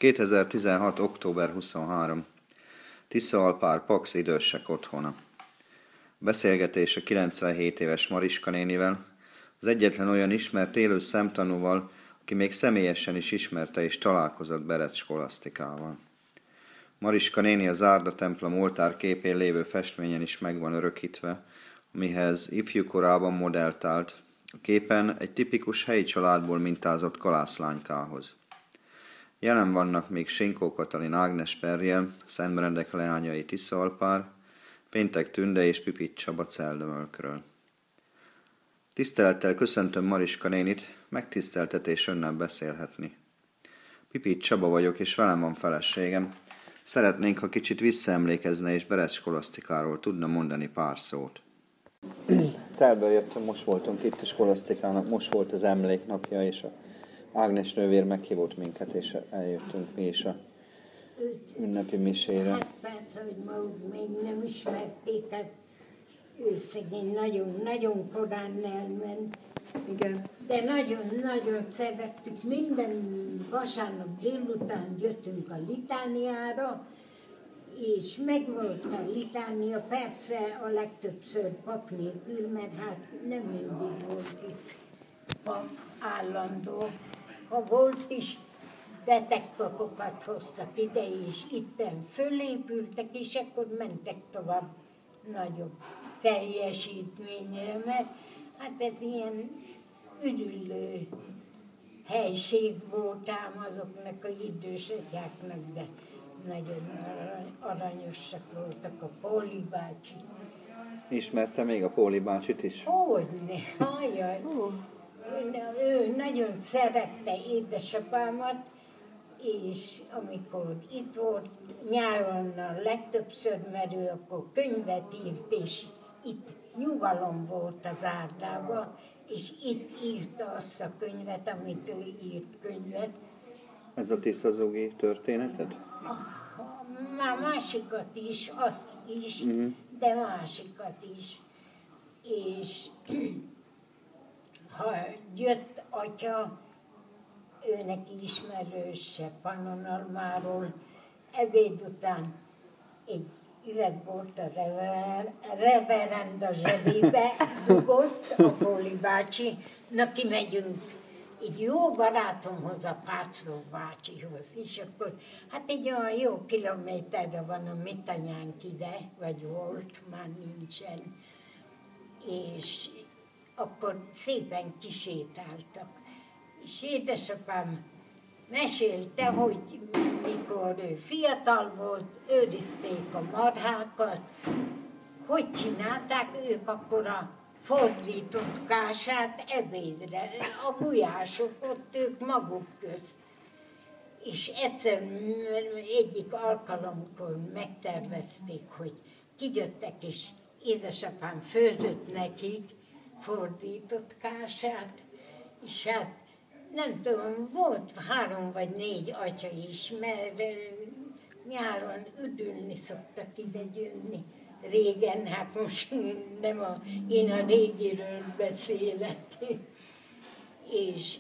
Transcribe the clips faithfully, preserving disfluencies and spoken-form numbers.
kétezer-tizenhat. október huszonharmadika. Tiszaalpár Pax idősek otthona. Beszélgetés a kilencvenhét éves Mariska nénivel, az egyetlen olyan ismert élő szemtanúval, aki még személyesen is ismerte és találkozott Berec skolasztikával. Mariska néni a Zárda templom oltár képén lévő festményen is meg van örökítve, amihez ifjú korában modellt állt, a képen egy tipikus helyi családból mintázott kalászlánykához. Jelen vannak még Sinkó Katalin Ágnes Perjel, Szent Benedek leányai Tiszaalpár, Péntek Tünde és Pipit Csaba Celdömölkről. Tisztelettel köszöntöm Mariska nénit, megtiszteltetés önnel beszélhetni. Pipit Csaba vagyok, és velem van feleségem. Szeretnénk, ha kicsit visszaemlékezne, és Berec skolasztikáról tudna mondani pár szót. Celből jöttem, most voltunk itt a skolasztikának, most volt az emléknapja, és a Ágnes nővér meghívott minket, és eljöttünk mi is a ünnepi misére. Hát persze, hogy maguk még nem ismerték, hát ő szegény nagyon-nagyon korán elment. Igen. De nagyon-nagyon szerettük. Minden vasárnap délután jöttünk a litániára, és megvolt a litánia, persze a legtöbbször pap nélkül, mert hát nem mindig volt itt pap állandó. Ha volt is, betegpapokat hoztak ide, és itten fölépültek, és akkor mentek tovább nagyobb teljesítményre, mert hát ez ilyen üdülő helység volt ám azoknak a idősebbeknek, de nagyon aranyosak voltak a Póli bácsi. Ismerte még a Póli bácsit is? Hogyne, ajaj. Uh. Ő nagyon szerette édesapámat, és amikor itt volt nyáron a legtöbbször, mert ő akkor könyvet írt, és itt nyugalom volt az Zárdában, és itt írta azt a könyvet, amit ő írt könyvet. Ez a Tiszazugi történetet? Már másikat is, azt is, uh-huh. de másikat is. És ha jött atya, ő neki ismerőse Pannonhalmáról, ebéd után egy üvegbort a rever, reverend a zsebébe dugott, a Póli bácsi, na kimegyünk egy jó barátomhoz, a Pácló bácsihoz, és akkor hát egy olyan jó kilométerre van a mi tanyánk ide, vagy volt, már nincsen, és akkor szépen kisétáltak. És édesapám mesélte, hogy mikor ő fiatal volt, őrizték a marhákat, hogy csinálták ők akkor a fordított kását ebédre, a gulyások ott ők maguk közt. És egyszer egyik alkalomkor megtervezték, hogy kijöttek, és édesapám főzött nekik fordított kását, és hát nem tudom, volt három vagy négy atya is, mert nyáron üdülni szoktak ide jönni. Régen, hát most nem a, én a régiről beszélek. És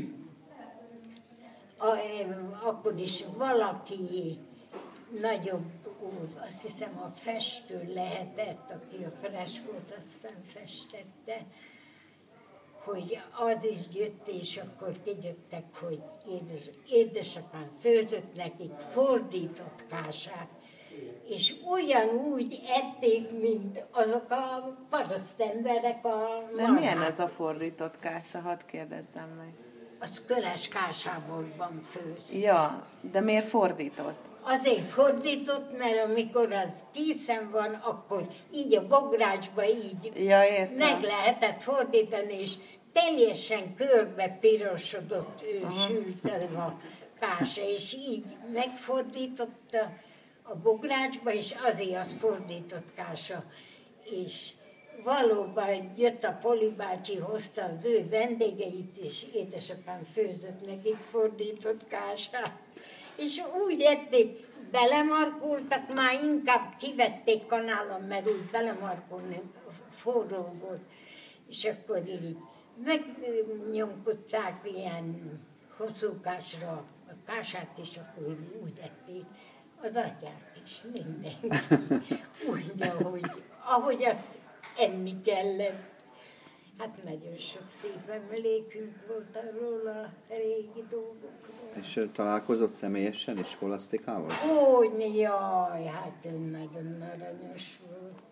a, akkor is valaki nagyobb úr, azt hiszem a festő lehetett, aki a freskót aztán festette, hogy az is jött, és akkor kijöttek, hogy édes, édesapám főzött nekik fordított kását, és ugyanúgy ették, mint azok a parasztemberek a marhát. Milyen ez a fordított kása, hadd kérdezzem meg. Az köles kásából van főzve. Ja, de miért fordított? Azért fordított, mert amikor az készen van, akkor így a bográcsba így ja, meg lehetett fordítani, és teljesen körbe pirosodott, ő sült ez a kása, és így megfordította a bográcsba, és azért az fordított kása. És valóban jött a Poli bácsi, hozta az ő vendégeit, és édesapám főzött nekik fordított kását. És úgy ették, belemarkultak, már inkább kivették kanálon, mert úgy belemarkulni forró volt. És akkor így megnyomkodták ilyen hosszúkásra a kását is akkor úgy ették, az atyák is, mindenki. Úgy, ahogy, ahogy azt enni kellett. Hát nagyon sok szép emlékünk volt arról a régi dolgokról. És ö, találkozott személyesen is skolasztikával? Úgy, jaj, hát ő nagyon aranyos volt.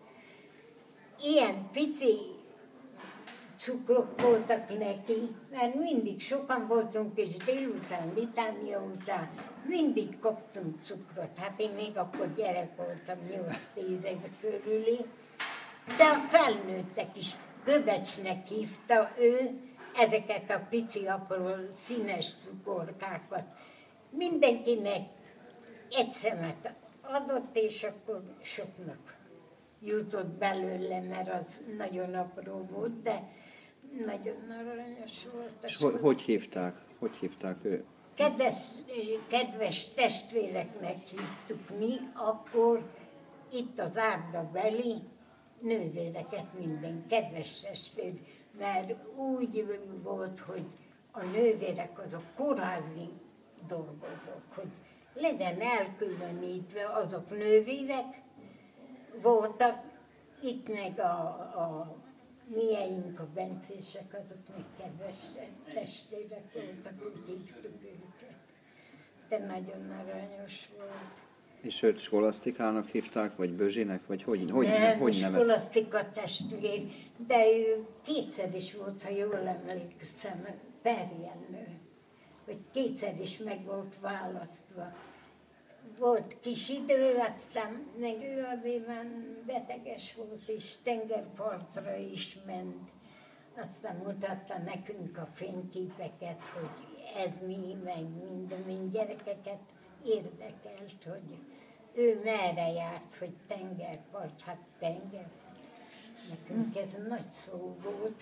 Ilyen pici cukrok voltak neki, mert mindig sokan voltunk, és délután, litánia után mindig kaptunk cukrot. Hát én még akkor gyerek voltam, nyolc-tíz éve körüli, de a felnőttek is. Göbecsnek hívta ő ezeket a pici apró színes cukorkákat. Mindenkinek egy szemet adott, és akkor soknak jutott belőle, mert az nagyon apró volt, de nagyon aranyos volt. És hogy, hogy hívták? Hogy hívták ő? Kedves, kedves testvéreknek hívtuk mi, akkor itt az Árdabeli nővéreket minden, kedves testvér, mert úgy volt, hogy a nővérek azok kórházi dolgozók, hogy legyen elkülönítve, azok nővérek voltak, itt meg a, a mieink, a bencések, azok meg kedves testvérek voltak, úgy hívtuk őket. De nagyon aranyos volt. És őt skolasztikának hívták, vagy Bözsinek, vagy hogy, hogy, nem, hogy nevezték? skolasztika testvér, de ő kétszer is volt, ha jól emlékszem, Perjennő, hogy kétszer is meg volt választva. Volt kis idő, aztán meg ő azért már beteges volt, és tengerpartra is ment. Aztán mutatta nekünk a fényképeket, hogy ez mi, meg minden, mind gyerekeket érdekelt, hogy ő merre járt, hogy tengerpart, hát tenger. Nekünk ez nagy szó volt.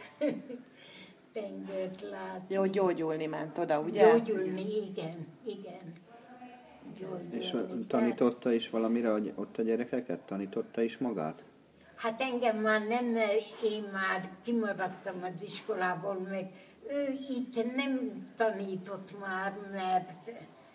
Tengert látni. Jó, gyógyulni ment oda, ugye? Gyógyulni, igen, igen. Gyógyulni. És tanította is valamire hogy ott a gyerekeket? Tanította is magát? Hát engem már nem, mert én már kimaradtam az iskolából, meg ő itt nem tanított már, mert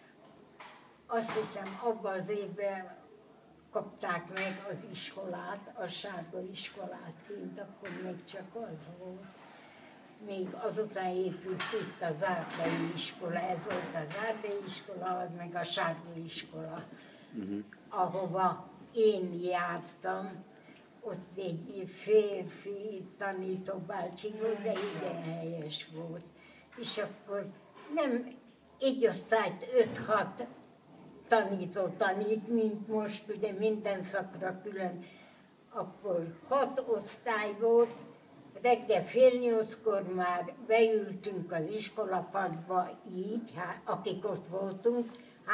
azt hiszem abban az évben kapták meg az iskolát, a sárga iskolát kint, akkor még csak az volt. Még azután épült itt az Árdai iskola, ez volt az Árdai iskola, az meg a sárga iskola, uh-huh. ahova én jártam. Ott egy férfi tanítóbácsi volt, de igen helyes volt. És akkor nem egy osztályt öt-hat tanító tanít, mint most, ugye minden szakra külön, akkor hat osztály volt, reggel fél nyolckor már beültünk az iskolapadba így, hát, akik ott voltunk,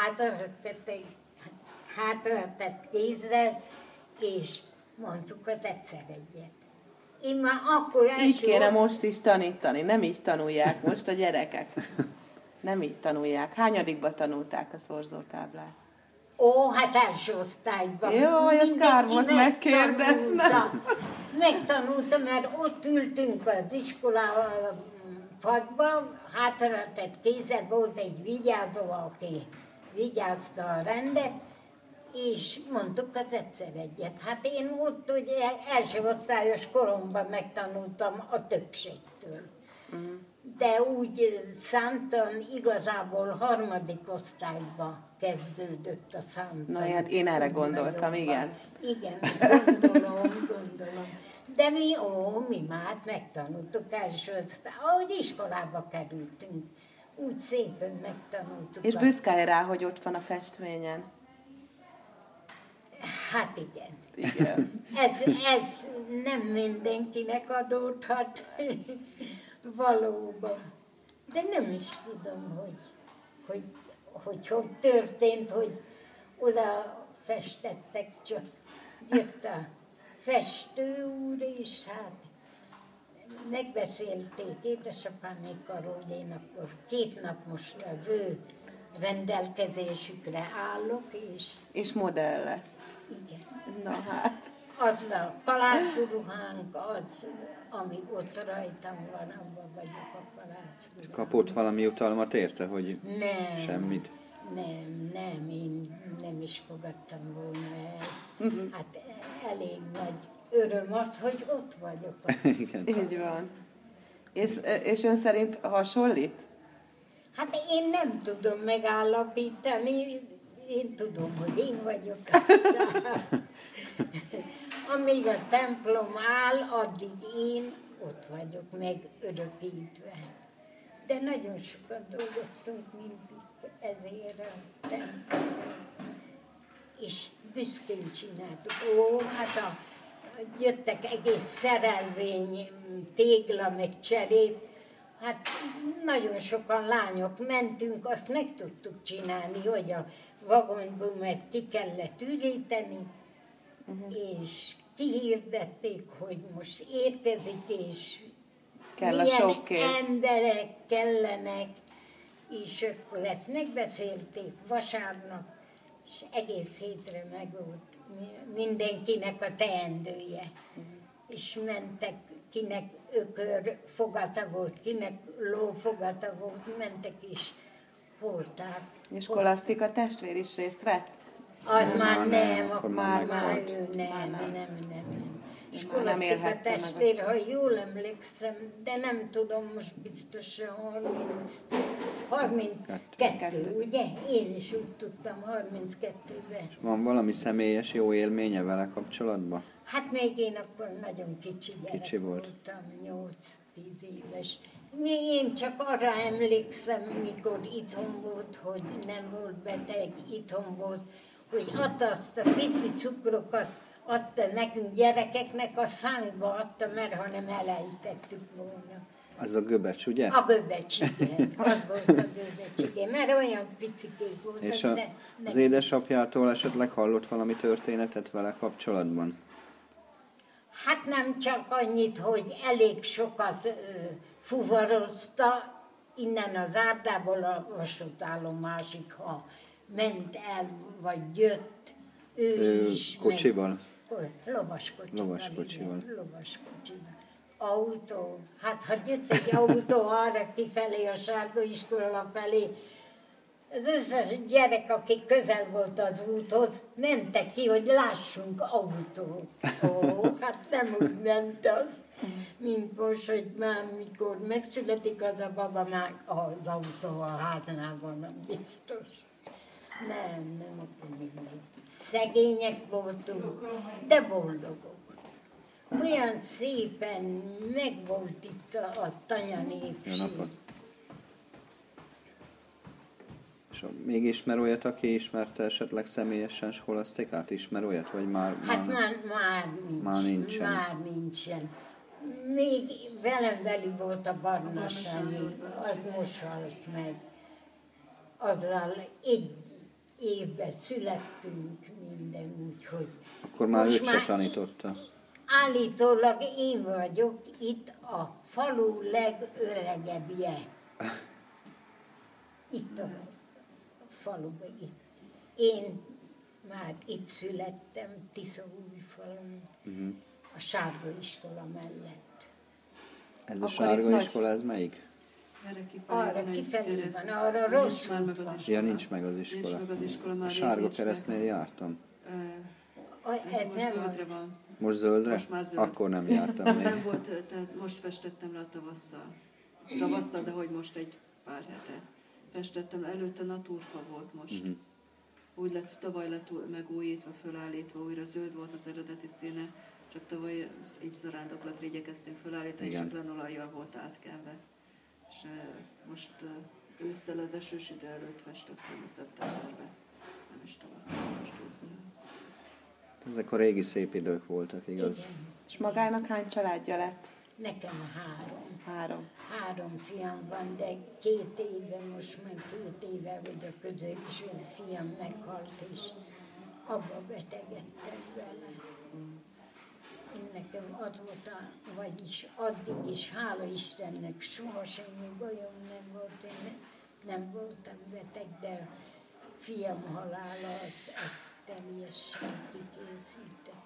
hátra tett kézzel, és mondtuk az egyszer egyet. Én már akkor első... Így kéne most is tanítani, nem így tanulják most a gyerekek. Nem így tanulják. Hányadikba tanulták a szorzótáblát? Ó, hát első osztályban. Jaj, ez kár volt megkérdeznem. Megtanultam, mert ott ültünk az iskolapadban, hátra tett kézzel volt egy vigyázó, aki vigyázta a rendet, és mondtuk az egyszer egyet. Hát én ott ugye első osztályos koromban megtanultam a többségtől. Uh-huh. De úgy szántam, igazából harmadik osztályban kezdődött a számtan. Na hát én erre gondoltam, igen. Igen, gondolom, gondolom. De mi, ó, mi már megtanultuk első osztály, ahogy iskolába kerültünk. Úgy szépen megtanultuk. És büszke rá, hogy ott van a festményen. Hát igen. Igen. Ez, ez nem mindenkinek adódhat, valóban. De nem is tudom, hogy hogy, hogy, hogy történt, hogy oda festettek, csak jött a festő úr, és hát megbeszélték édesapámékkal, hogy én akkor két nap most az ő rendelkezésükre állok, és... És modell lesz. Igen. Na hát. Az a palászruhánk, az, ami ott rajtam van, abban vagyok a palászruhánk. Kapott valami utalmat érte, hogy nem, semmit? Nem, nem, én nem is fogadtam volna el. Hát elég nagy öröm az, hogy ott vagyok. Igen. Így van. És, és ön szerint hasonlít? Hát én nem tudom megállapítani, én tudom, hogy én vagyok. Amíg a templom áll, addig én ott vagyok megörökítve. De nagyon sokat dolgoztunk mindig ezért a templomra. És büszkén csináltuk. Ó, hát a, jöttek egész szerelvény, tégla, meg cserép. Hát nagyon sokan lányok mentünk, azt meg tudtuk csinálni, hogy a vagonbumet ki kellett üríteni, uh-huh. és kihirdették, hogy most érkezik, és kell milyen a sok kész. emberek kellenek, és akkor ezt megbeszélték vasárnap, és egész hétre meg volt mindenkinek a teendője. Uh-huh. És mentek, kinek ökör fogata volt, kinek ló fogata volt, mentek is hordták. És Kolasztika testvér is részt vett? Az már nem, akkor már, már már meghalt. ő nem, Már nem, nem. nem, nem. És Már nem Kolasztika élhette meg. testvér, ha jól emlékszem, de nem tudom most biztosan, harminc, harminckettő, Kettő. ugye? Én is úgy tudtam, harminckettőben. Van valami személyes jó élménye vele kapcsolatban? Hát még én akkor nagyon kicsi gyerek Kicsi volt. voltam, nyolc-tíz éves. Én csak arra emlékszem, mikor itthon volt, hogy nem volt beteg, itthon volt, hogy adta azt a pici cukrokat, adta nekünk gyerekeknek, a szánkba adta, mert ha nem elejtettük volna. Az a göbecs, ugye? A göbecs, igen. Az volt a göbecs, igen, mert olyan picikék voltak, És a, de az nem. édesapjától esetleg hallott valami történetet vele kapcsolatban? Hát nem csak annyit, hogy elég sokat ö, fuvarozta, innen az Árdából a vasútállomásig, ha ment el, vagy jött, ő, Ő is. kocsival? Meg, lovaskocsival. Lovaskocsival. Igen, lovaskocsival. Autó. Hát ha jött egy autó arra kifelé, a Sárga iskola felé, az összes gyerek, aki közel volt az úthoz, mentek ki, hogy lássunk autót. Ó, hát nem úgy ment az, mint most, hogy már mikor megszületik az a baba, már az autó a háznál van, biztos. Nem, nem, akkor mindig. Szegények voltunk, de boldogok. Olyan szépen megvolt itt a, a tanya Jó népség. napot! És még ismer olyat, aki ismerte esetleg személyesen Skolasztikát? Ismer olyat, vagy már, Hát már, már, már, nincs, már nincsen. Már nincsen. Még velem veli volt a Barna Sanyi, az most halt meg. Azzal egy évben születtünk minden, úgyhogy... Akkor már most őt se tanította. Állítólag én vagyok itt a falu legöregebbje. Itt a faluban, itt. Én már itt születtem, Tiszaújfalun, uh-huh. a Sárga iskola mellett. Ez a Akkor Sárga itt iskola, ez melyik? Erre kifelé Arra van egy kifelé kereszt. van, arra Nincs rossz már meg út az van. iskola. Ja, nincs meg az Nincs iskola. meg az iskola, már A rég Sárga nincs keresztnél meg. jártam. Ö, A, Ez ez most nem zöldre az. van. Most zöldre? Most már zöld. Akkor nem jártam még. Nem volt, tehát most festettem le a tavasszal. Tavasszal, de hogy most egy pár hete. Festettem le, előtte naturfa volt most. Uh-huh. Úgy lett, tavaly lett új- megújítva, fölállítva, újra zöld volt az eredeti színe, csak tavaly így zarándoklat igyekeztünk fölállítani, Igen. és granolajjal volt átkelve. És uh, most uh, ősszel az esős idő előtt festettem a szeptemberben. Nem is tavasszal, most ősszel. Ezek a régi szép idők voltak, igaz? Igen. És magának hány családja lett? Nekem három. Három. Három fiam van, de két éve, most már két éve, hogy a középső fiam meghalt, és abba betegedtek vele. Én nekem az volt, a, vagyis addig is, hála Istennek, soha semmi bajom nem volt, én ne, nem voltam beteg, de fiam halála az, az teljesen kikészített.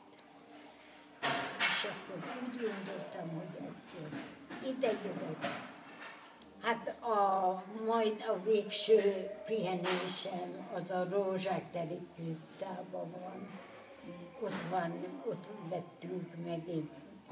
És akkor úgy gondoltam, hogy akkor ide jövök, Hát a, majd a végső pihenésem az a Rózsák teri kriptában van. Ott van, ott vettünk meg egy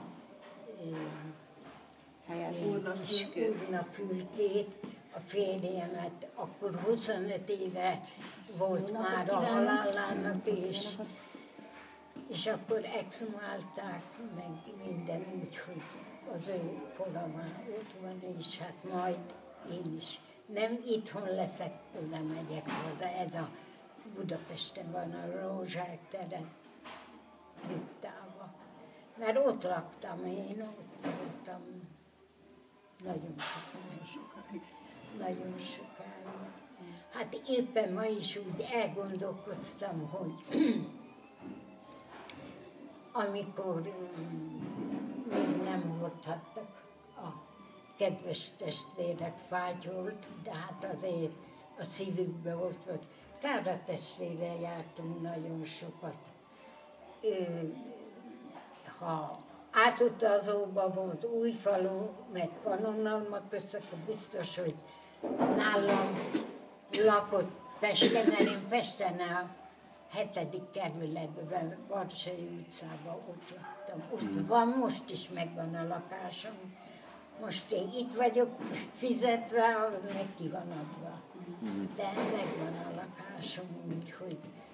Helyet. úrnafülkét, a férjemet, akkor huszonöt éve volt már a halálának, és, és akkor exhumálták meg minden úgy, hogy az ő pola már ott van, és hát majd én is. Nem itthon leszek, oda megyek haza, ez a Budapesten van a Rózsák teren, kriptában. Mert ott laktam én, ott voltam nagyon sokáig. Nagyon sokáig. Hát éppen ma is úgy elgondolkoztam, hogy amikor még nem hordhattak a kedves testvérek fátyolt, de hát azért a szívükbe ott volt. Klára testvérrel jártunk nagyon sokat. Ő, ha átutazóban volt Újfalu, meg Pannonhalma közt, akkor biztos, hogy nálam lakott Pesten, mert én Pesten a hetedik kerületben, Barsai utcában ott laktam. Ott van, most is megvan a lakásom. Most én itt vagyok fizetve, az meg ki van adva. De megvan a lakásom, úgyhogy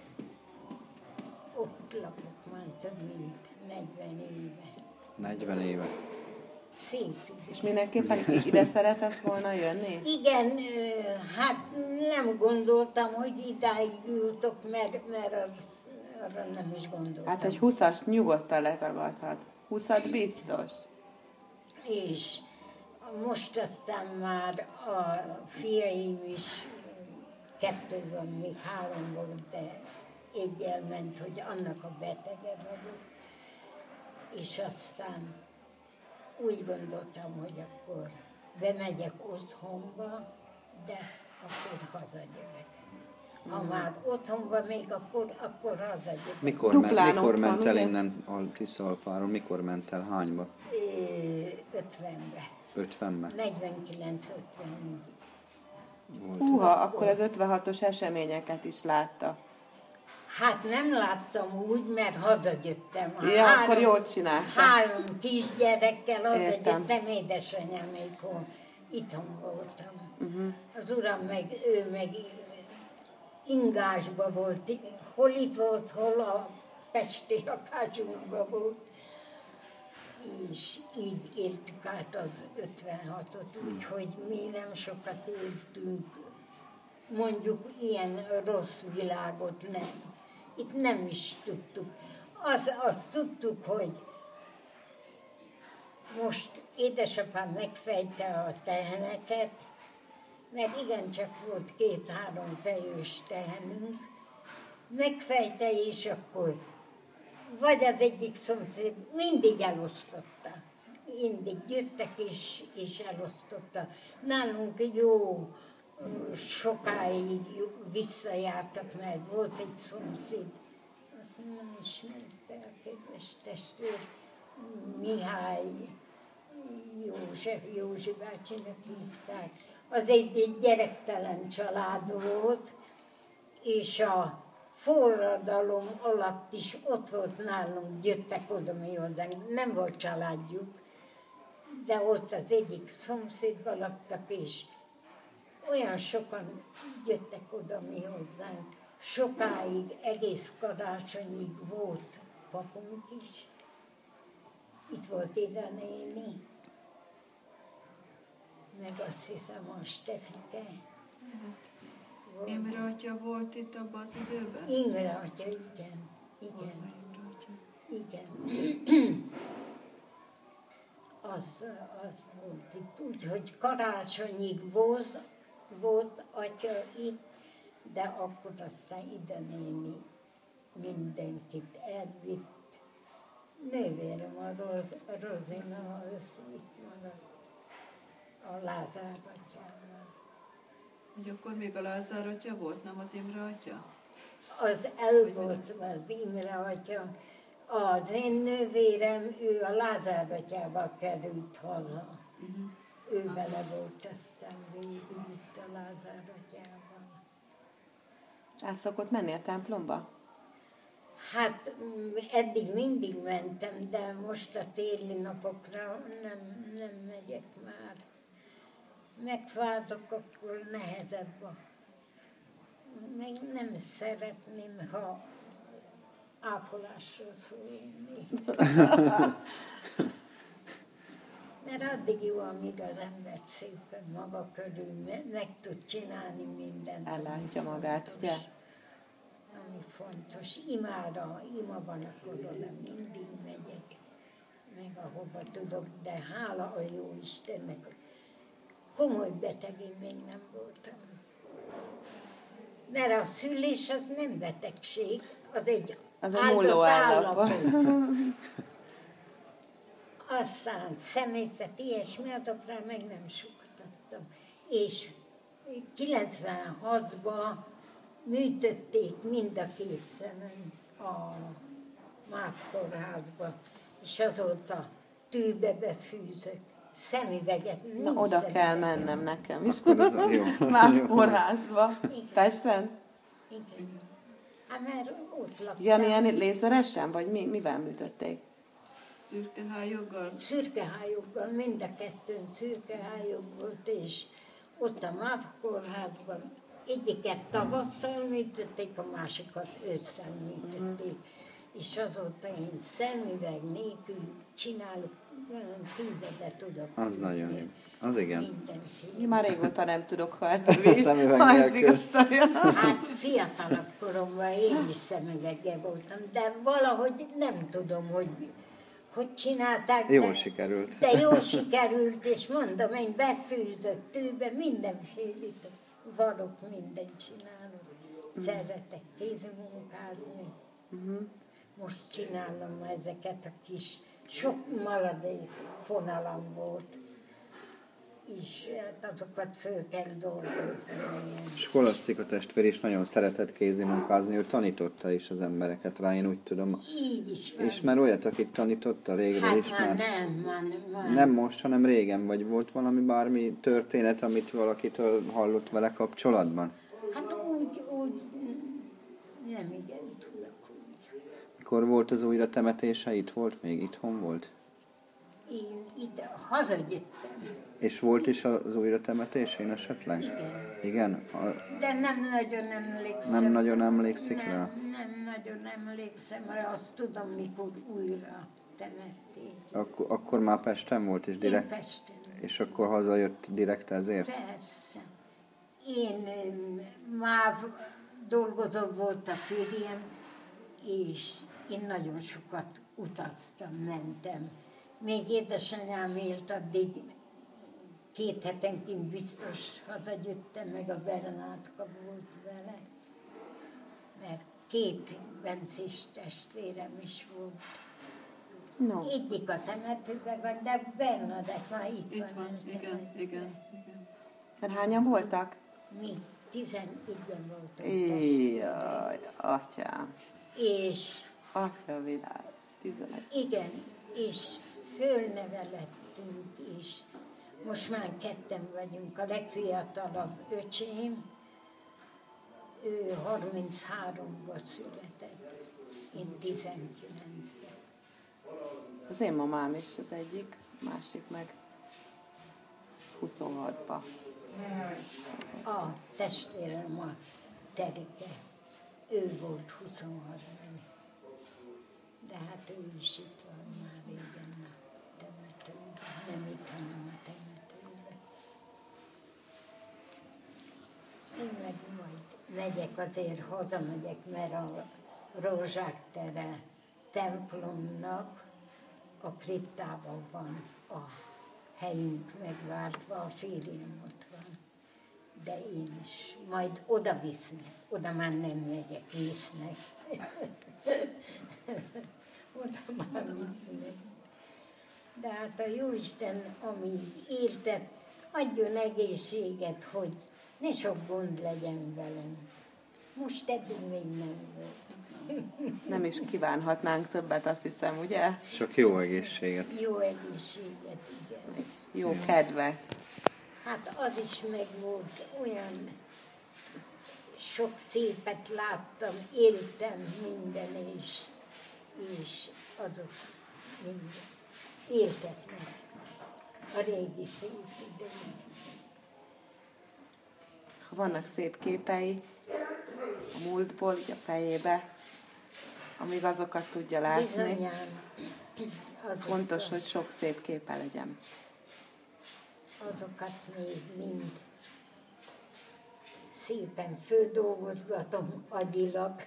ott lakok már több mint negyven éve. negyven éve. Szép. És mindenképpen ide szeretett volna jönni? Igen, hát nem gondoltam, hogy idáig jutok, mert, mert az, arra nem is gondoltam. Hát egy húszas nyugodtan letagadhat. húszat biztos. És most aztán már a fiaim is, kettő van, még három volt, de egy elment, hogy annak a betege vagyok. És aztán úgy gondoltam, hogy akkor bemegyek otthonba, de akkor hazajövök. Ha már otthonba még, akkor, akkor hazajövök. Mikor, Duplán ment, mikor ott ment van, el ugye? innen a Tiszalpáról? Mikor ment el? Hányba? ötvenbe. ötvenbe negyvenkilenc ötvennégy. volt. Húha, akkor az ötvenhatos eseményeket is látta. Hát nem láttam úgy, mert hazajöttem. A Ja, akkor jól csinálta. Három kisgyerekkel Értem. hazajöttem, édesanyám még hol. Itthon voltam. Uh-huh. Az uram meg, ő meg ingásba volt. Hol itt volt, hol a pesti lakásunkban volt. És így éltük át az ötvenhatot, úgyhogy mi nem sokat éltünk. Mondjuk ilyen rossz világot nem. Itt nem is tudtuk. Azt, azt tudtuk, hogy most édesapám megfejte a teheneket, mert igencsak volt két-három fejős tehenünk, megfejte, és akkor vagy az egyik szomszéd mindig elosztotta. Mindig jöttek és, és elosztotta. Nálunk jó sokáig visszajártak, mert volt egy szomszéd, azt nem ismerte a kedves testvér, Mihály József, Józsi bácsinak hívták. Az egy, egy gyerektelen család volt, és a forradalom alatt is ott volt nálunk, jöttek oda mi hozzánk, nem volt családjuk, de ott az egyik szomszédban laktak, és olyan sokan jöttek oda mi hozzánk. Sokáig, egész karácsonyig volt papunk is. Itt volt Ida néni, meg azt hiszem a Stefike. Imre atya volt itt abban az időben? Imre atya, igen. Igen. Orva Imre atya. Igen. Az, az volt itt. Úgyhogy karácsonyig volt, volt atya itt, de akkor aztán Ida néni mindenkit elvitt. Nővérem a Roz, Rozina, az itt maradt a Lázár atyával. Hogy akkor még a Lázár atya volt, nem az Imre atya? Az el volt az Imre atya. Az én nővérem, ő a Lázár atyával került haza. Uh-huh. ő vele volt aztán végig itt a Lázár atyában. Át szokott menni a templomba? Hát mm, eddig mindig mentem, de most a téli napokra nem, nem megyek már. Megfázok, akkor nehezebb a... Meg nem szeretném, ha ápolásról szólni. Mert addig jó, amíg az ember szépen maga körül me- meg tud csinálni mindent. Ellátja ami magát, fontos. ugye? Ami fontos. Imára, ima van, akkor oda mindig megyek, meg ahova tudok, de hála a jó Istennek. Komoly beteg én még nem voltam. Mert a szülés az nem betegség, az egy Az egy áldott múló állapot. Aztán személyzet, ilyesmi, azokra meg nem suktattam. És kilencvenhatban műtötték mind a két szemem a MÁV kórházba, és azóta tűbe befűzök szemüveget. Na, nincs oda szemüvegem. kell mennem nekem is. Akkor ez a jó. Már kórházba. Pesten? Igen. Hát mert ott laktam. Ilyen, ilyen lézeresen, vagy mi, mivel műtötték? Szürkehályoggal? Szürkehályoggal, mind a kettőn szürkehályog volt, és ott a MÁV kórházban egyiket tavasszal műtötték, a másikat ősszel műtötték. Mm. És azóta én szemüveg nélkül csinálok, tűzbe be tudok. Az nagyon jó. Az igen. Mindenféle. Én már régóta nem tudok, ha ez a Szemüveg ha ez nélkül. vigasztalja. Hát fiatalabb koromban én is szemüveggel voltam, de valahogy nem tudom, hogy hogy csinálták. Jól de, sikerült. De jól sikerült, és mondom, én befűzök tűbe, mindenfélét varok, mindent csinálok. Szeretek kézimunkázni. Uh-huh. Most csinálom ezeket a kis, sok maradék fonalam volt, és hát azokat föl kell dolgozni. Skolasztika testvér is nagyon szeretett kézimunkázni, ő tanította is az embereket rá, én úgy tudom. Így is van. Ismer olyat, akit tanította régről Hát is már már? nem, már, már. Nem most, hanem régen, vagy volt valami bármi történet, amit valakitől hallott vele kapcsolatban? Hát úgy, úgy, nem igen tudok úgy. Mikor volt az újra temetése? Itt volt még? Itthon volt? Én ide hazajöttem, És volt is az újra temetésén esetleg? igen. Igen? A, De nem nagyon emlékszem. nem nagyon emlékszik nem, rá? Nem nagyon emlékszem, mert azt tudom, mikor újra temették. Akkor, akkor már Pesten volt, és Én direkt, Pesten. és akkor hazajött direkt ezért? Persze. Én öm, már dolgozó volt a férjem, és én nagyon sokat utaztam, mentem. Még édesanyám élt, addig két hetenként biztos hazajöttem, meg a Bernátka volt vele. Mert két bencés testvérem is volt. No. Egyik a temetőben van, de Bernadett már itt, Itt van. van, a igen, temetőben. igen, igen. Mert hányan voltak? Mi tizenegyen voltunk testvérek. Jaj, atyám. És Atya világ. Tizenegy. igen, és fölnevelettünk is. Most már ketten vagyunk. A legfiatalabb öcsém, ő harmincháromban született, én tizenkilencben. Az én mamám is az egyik, másik meg huszonhatba. A testvérem a Terike, ő volt huszonhatban. De hát ő is itt van már régen a temetőben. Nem itt, hanem a temetőben. Én meg majd megyek, azért hazamegyek, mert a Rózsák tere templomnak a kriptában van a helyünk megváltva, a férjem ott van. De én is. Majd oda visznek. Oda már nem megyek, visznek. Oda már visznek. De hát a Jóisten, amíg éltet, adjon egészséget, hogy ne sok gond legyen velem. Most eddig még nem volt. Nem is kívánhatnánk többet, azt hiszem, ugye? Csak jó egészséget. Jó egészséget, igen. Jó kedvet. Hát az is megvolt, olyan sok szépet láttam, éltem minden, és, és azok mind éltek meg a régi szép idején. Ha vannak szép képei a múltból, így a fejébe, amíg azokat tudja látni, Bizonyán, fontos, hogy sok szép képe legyen. Azokat még mind szépen földolgozgatom agyilag.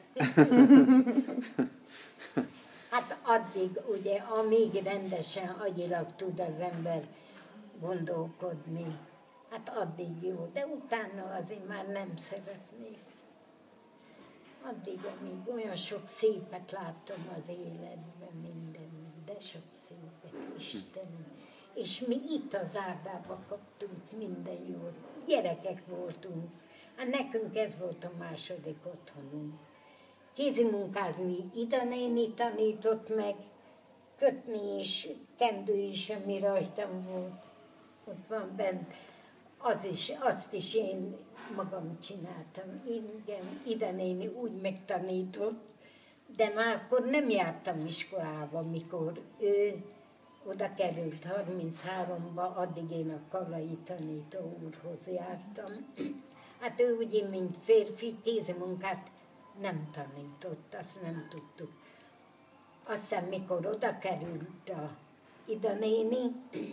Hát addig, ugye, amíg rendesen agyilag tud az ember gondolkodni, hát addig jó, de utána azért már nem szeretnék. Addig, amíg olyan sok szépet látom az életben, minden, de sok szépet, Istenem. És mi itt az Árdába kaptunk minden jót. Gyerekek voltunk. Hát nekünk ez volt a második otthonunk. Kézimunkázni Ida néni tanított meg, kötni is, kendő is, ami rajtam volt. Ott van bent. Az is, azt is én magam csináltam. Igen, Ida néni úgy megtanított, de már akkor nem jártam iskolába, mikor ő oda került harmincháromba, addig én a Kallai tanító úrhoz jártam. Hát ő ugye, mint férfi, kézimunkát nem tanított, azt nem tudtuk. Aztán, mikor oda került a Ida néni,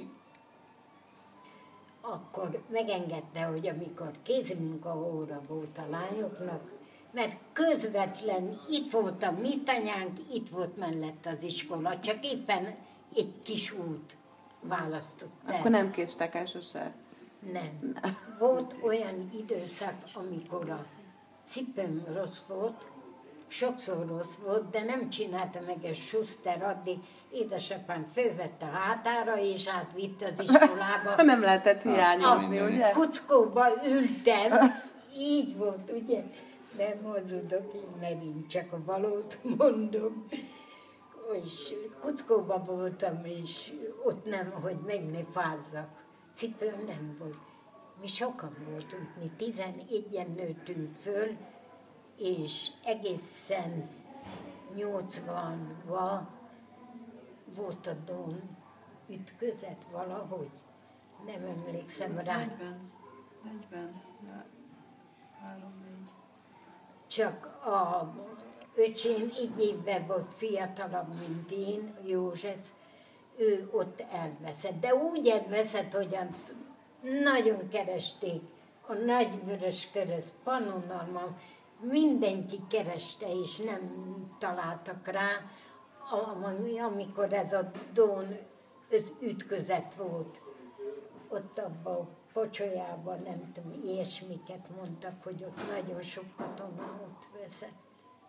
akkor megengedte, hogy amikor kézimunkaóra volt a lányoknak, mert közvetlen itt volt a mi tanyánk, itt volt mellett az iskola, csak éppen egy kis út választott el. Akkor nem késtek el sose? Nem. Volt olyan időszak, amikor a cipőm rossz volt, sokszor rossz volt, de nem csinálta meg a Schuster addig. Édesapám fölvette a hátára, és átvitt az iskolába. Nem lehetett hiányozni, A ugye? kuckóba ültem, így volt, ugye? Nem hazudok én, mert én csak a valót mondom. És kuckóba voltam, és ott nem, hogy meg ne fázzak. Cipőm nem volt. Mi sokan voltunk, mi tizenegyen nőttünk föl, és egészen nyolcvanban volt a Don ütközet valahogy. Nem emlékszem rá. negyven, negyven, három, négy. Csak a öcsém így évben volt fiatalabb, mint én, József, ő ott elveszett. De úgy elveszett, hogy az nagyon keresték a Nagyvöröskereszt, Pannonnal, mindenki kereste, és nem találtak rá, amikor ez a Don ütközet volt. Ott abban a pocsolyában, nem tudom, ilyesmiket mondtak, hogy ott nagyon sok katona ott veszett.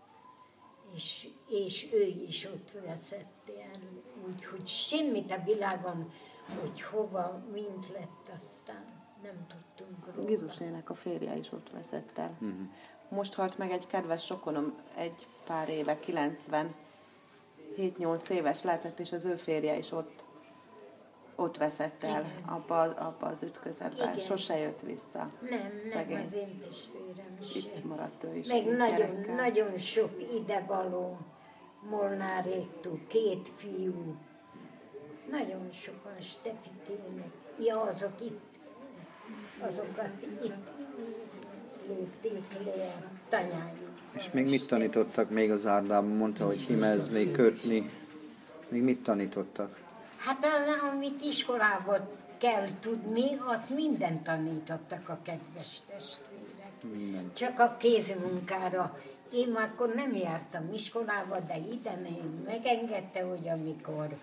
És, és ő is ott veszett el, úgyhogy semmit a világon, hogy hova, mint lett, aztán nem tudtunk róla. Gizusnének a férje is ott veszett el. Uh-huh. Most halt meg egy kedves rokonom egy pár éve, kilencvenhét-nyolc éves lehetett, és az ő férje is ott, ott veszett el abba, abba az ütközetben. Igen. Sose jött vissza. Nem, Szegény. nem, az én testvérem És is. itt maradt ő is. Meg két nagyon, gyerekkel. nagyon sok idevaló Molnáréktól, két fiú. Nagyon sokan Stefitének. Ja, azok itt, azokat itt lépték le a tanyájuk. És még mit tanítottak még az Árdában? Mondta, hogy himezni, kötni. Még mit tanítottak? Hát az, amit iskolában kell tudni, azt mindent tanítottak a kedves testvérek. Minden. Csak a kézmunkára. Én már akkor nem jártam iskolába, de ide még megengedte, hogy amikor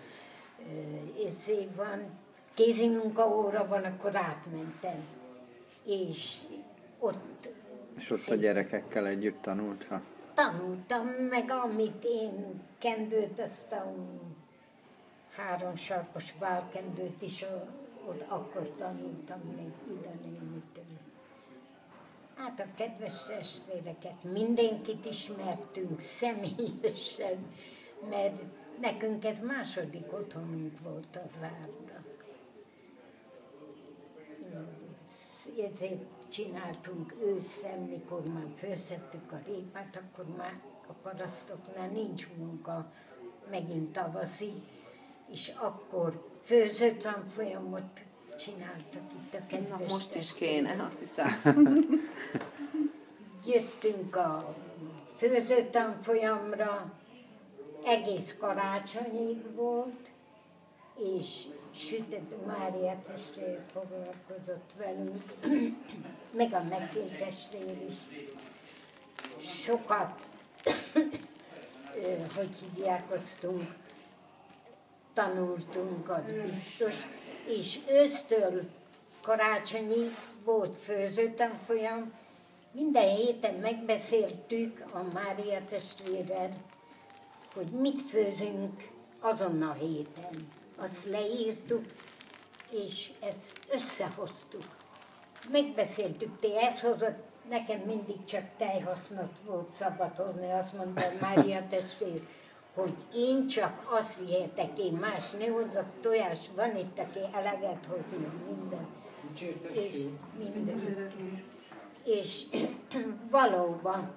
uh, van, kézimunkaóra van, akkor átmentem. És ott... És ott a gyerekekkel együtt tanulta? Tanultam, meg amit én kendőt, azt a három sarkos válkendőt is ott akkor tanultam még ide némitől. Hát a kedves testvéreket, mindenkit ismertünk személyesen, mert nekünk ez második otthonunk volt az Árda. ezért csináltunk ősszel, mikor már főzhettük a répát, akkor már a parasztoknál nincs munka, megint tavaszi, és akkor főző tanfolyamot csináltak itt a kedves Na, most is testvérek. kéne, azt hiszem. Jöttünk a főző tanfolyamra, egész karácsonyig volt, és Sütött Mária testvér foglalkozott velünk, meg a Megél testvér is. Sokat, hogy hívják, aztunk, tanultunk, az biztos, és ősztől karácsonyig volt főzőtanfolyam, minden héten megbeszéltük a Mária testvérrel, hogy mit főzünk azon a héten. Azt leírtuk, és ezt összehoztuk. Megbeszéltük, te ezt hozott, nekem mindig csak tejhasznot volt szabad hozni, azt mondta Mária testvér, hogy én csak azt vihetek, én más ne hozzak, tojás van itt, aki eleget hozni, minden. És minden. És valóban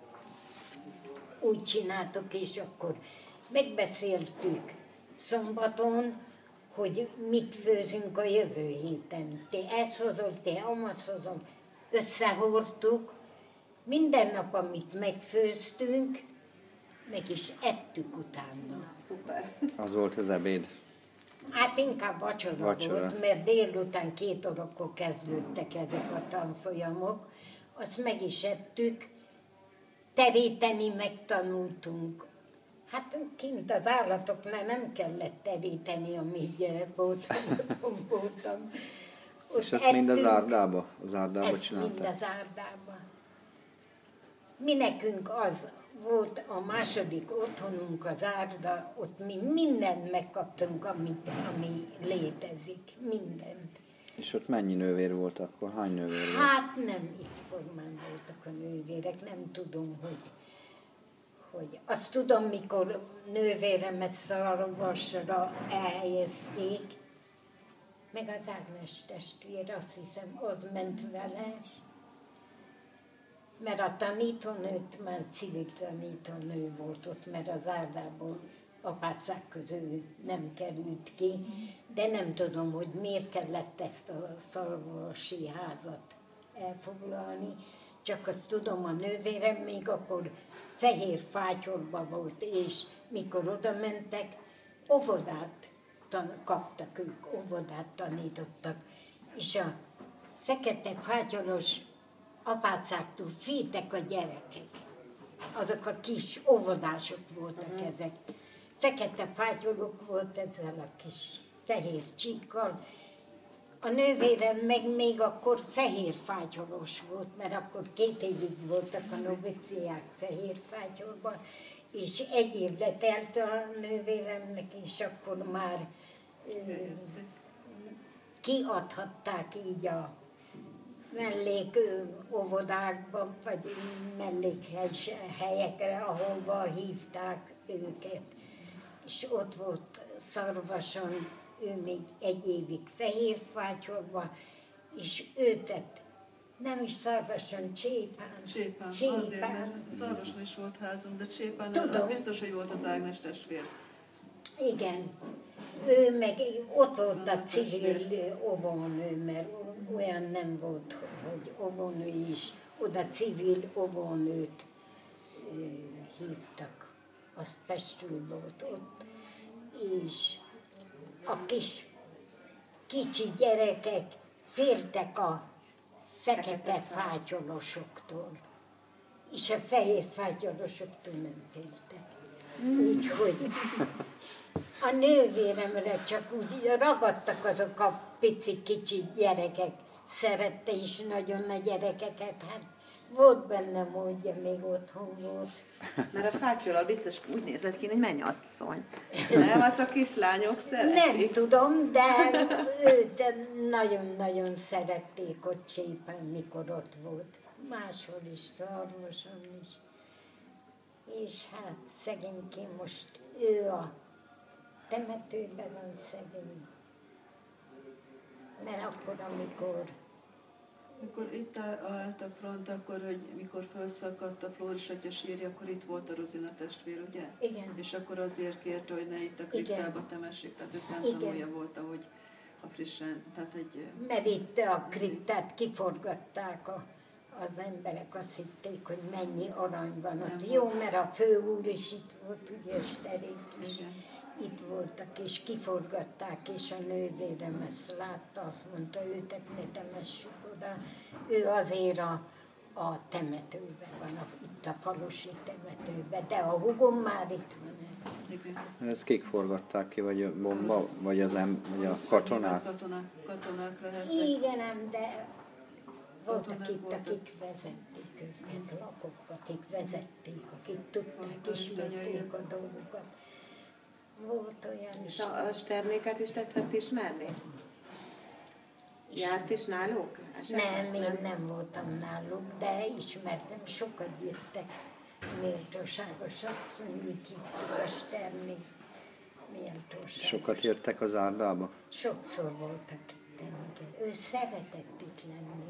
úgy csináltuk, és akkor megbeszéltük szombaton, hogy mit főzünk a jövő héten. Te ezt hozol, te amazt hozol. Összehordtuk, minden nap, amit megfőztünk, meg is ettük utána. Szuper. Az volt az ebéd. Hát inkább vacsora, Vacsora. volt, mert délután két órakor kezdődtek ezek a tanfolyamok. Azt meg is ettük, teríteni megtanultunk. Hát kint az állatoknál nem kellett teríteni, amíg gyerek voltam. voltam. És ezt mind az árdába? Az árdába Ezt mind csinálták? az árdába. Mi nekünk az volt a második otthonunk, az árda, ott mi mindent megkaptunk, amit, ami létezik, mindent. És ott mennyi nővér volt akkor? Hány nővér volt? Hát nem egyformán voltak a nővérek, nem tudom, hogy, hogy azt tudom, mikor nővéremet Szarvasra elhelyezték, meg az Ágnes testvér, azt hiszem, az ment vele, mert a tanítónőt már civil tanítónő volt ott, mert az árdából apácák közül nem került ki, de nem tudom, hogy miért kellett ezt a szarvasi házat elfoglalni, csak azt tudom, a nővérem még akkor fehér fátyorban volt, és mikor oda mentek, óvodát tan- kaptak ők, óvodát tanítottak, és a fekete fátyoros apácáktól féltek a gyerekek. Azok a kis óvodások voltak uh-huh. ezek. Fekete fátyorok volt ezzel a kis fehér csíkkal. A nővérem meg még akkor fehér fátyoros volt, mert akkor két évig voltak a noviciák fehér fátyorban, és egy év letelt a nővéremnek, és akkor már ö, kiadhatták így a mellék ö, óvodákba, vagy mellékhelyekre, ahova hívták őket. És ott volt Szarvason, ő még egy évig Fehérfátyorban, és ő tett, nem is Szarvason, Csépán. Csépán, Csépán. azért, mert Szarvason is volt házunk, de Csépán Tudom. az biztos, hogy volt az Ágnes testvér. Igen, ő meg ott volt a civil óvónő, mert olyan nem volt, hogy óvónő is, oda civil óvónőt hívtak, az Pestről volt ott, és a kis kicsi gyerekek féltek a fekete fátyolosoktól, és a fehér fátyolosoktól nem féltek. Úgyhogy a nővéremre csak úgy ragadtak azok a pici kicsi gyerekek, szerette is nagyon nagy gyerekeket, hát volt benne módja, még otthon volt. Mert a fátyolal biztos úgy nézett ki, hogy mennyasszony. Nem, azt a kislányok szeretik. Nem tudom, de őt nagyon-nagyon szerették ott Csépán, mikor ott volt. Máshol is, Szarvason is. És hát szegényként most ő a temetőben van szegény. Mert akkor, amikor Mikor itt állt a front, akkor, hogy mikor felszakadt a Flóris atya sírja, akkor itt volt a Rozina testvér, ugye? Igen. És akkor azért kérte, hogy ne itt a kriptába temessék, tehát ő szemtanúja volt, ahogy a frissen, tehát egy... Mert itt a kriptát kiforgatták a, az emberek, azt hitték, hogy mennyi arany van ott. Nem Jó, volt. mert a fő úr is itt volt, ugye Sterék is. Igen. Itt voltak, és kiforgatták, és a nővérem ezt látta, azt mondta, őtet ne temessük oda. Ő azért a, a temetőben van, a, itt a falusi temetőben, de a hugom már itt van. Igen. Ezt kik forgatták ki, vagy a bomba, vagy, az em, vagy a katonák? Katonák, katonák lehetnek. Igen, ám, de voltak Katonák itt, voltak. akik vezették őket, lakok, akik vezették, akik tudták, Voltak ismerték tanyai. a dolgokat. Volt olyan is. És a, a Sternéket is tetszett ismerni? Járt is náluk? Esetleg? Nem, én nem voltam náluk, de ismertem, sokat jöttek. Méltóságos asszony, úgy hívtuk a Sterni. Méltóságos. Sokat jöttek az Árdába? Sokszor voltak itt, igen. Ő szeretett itt lenni.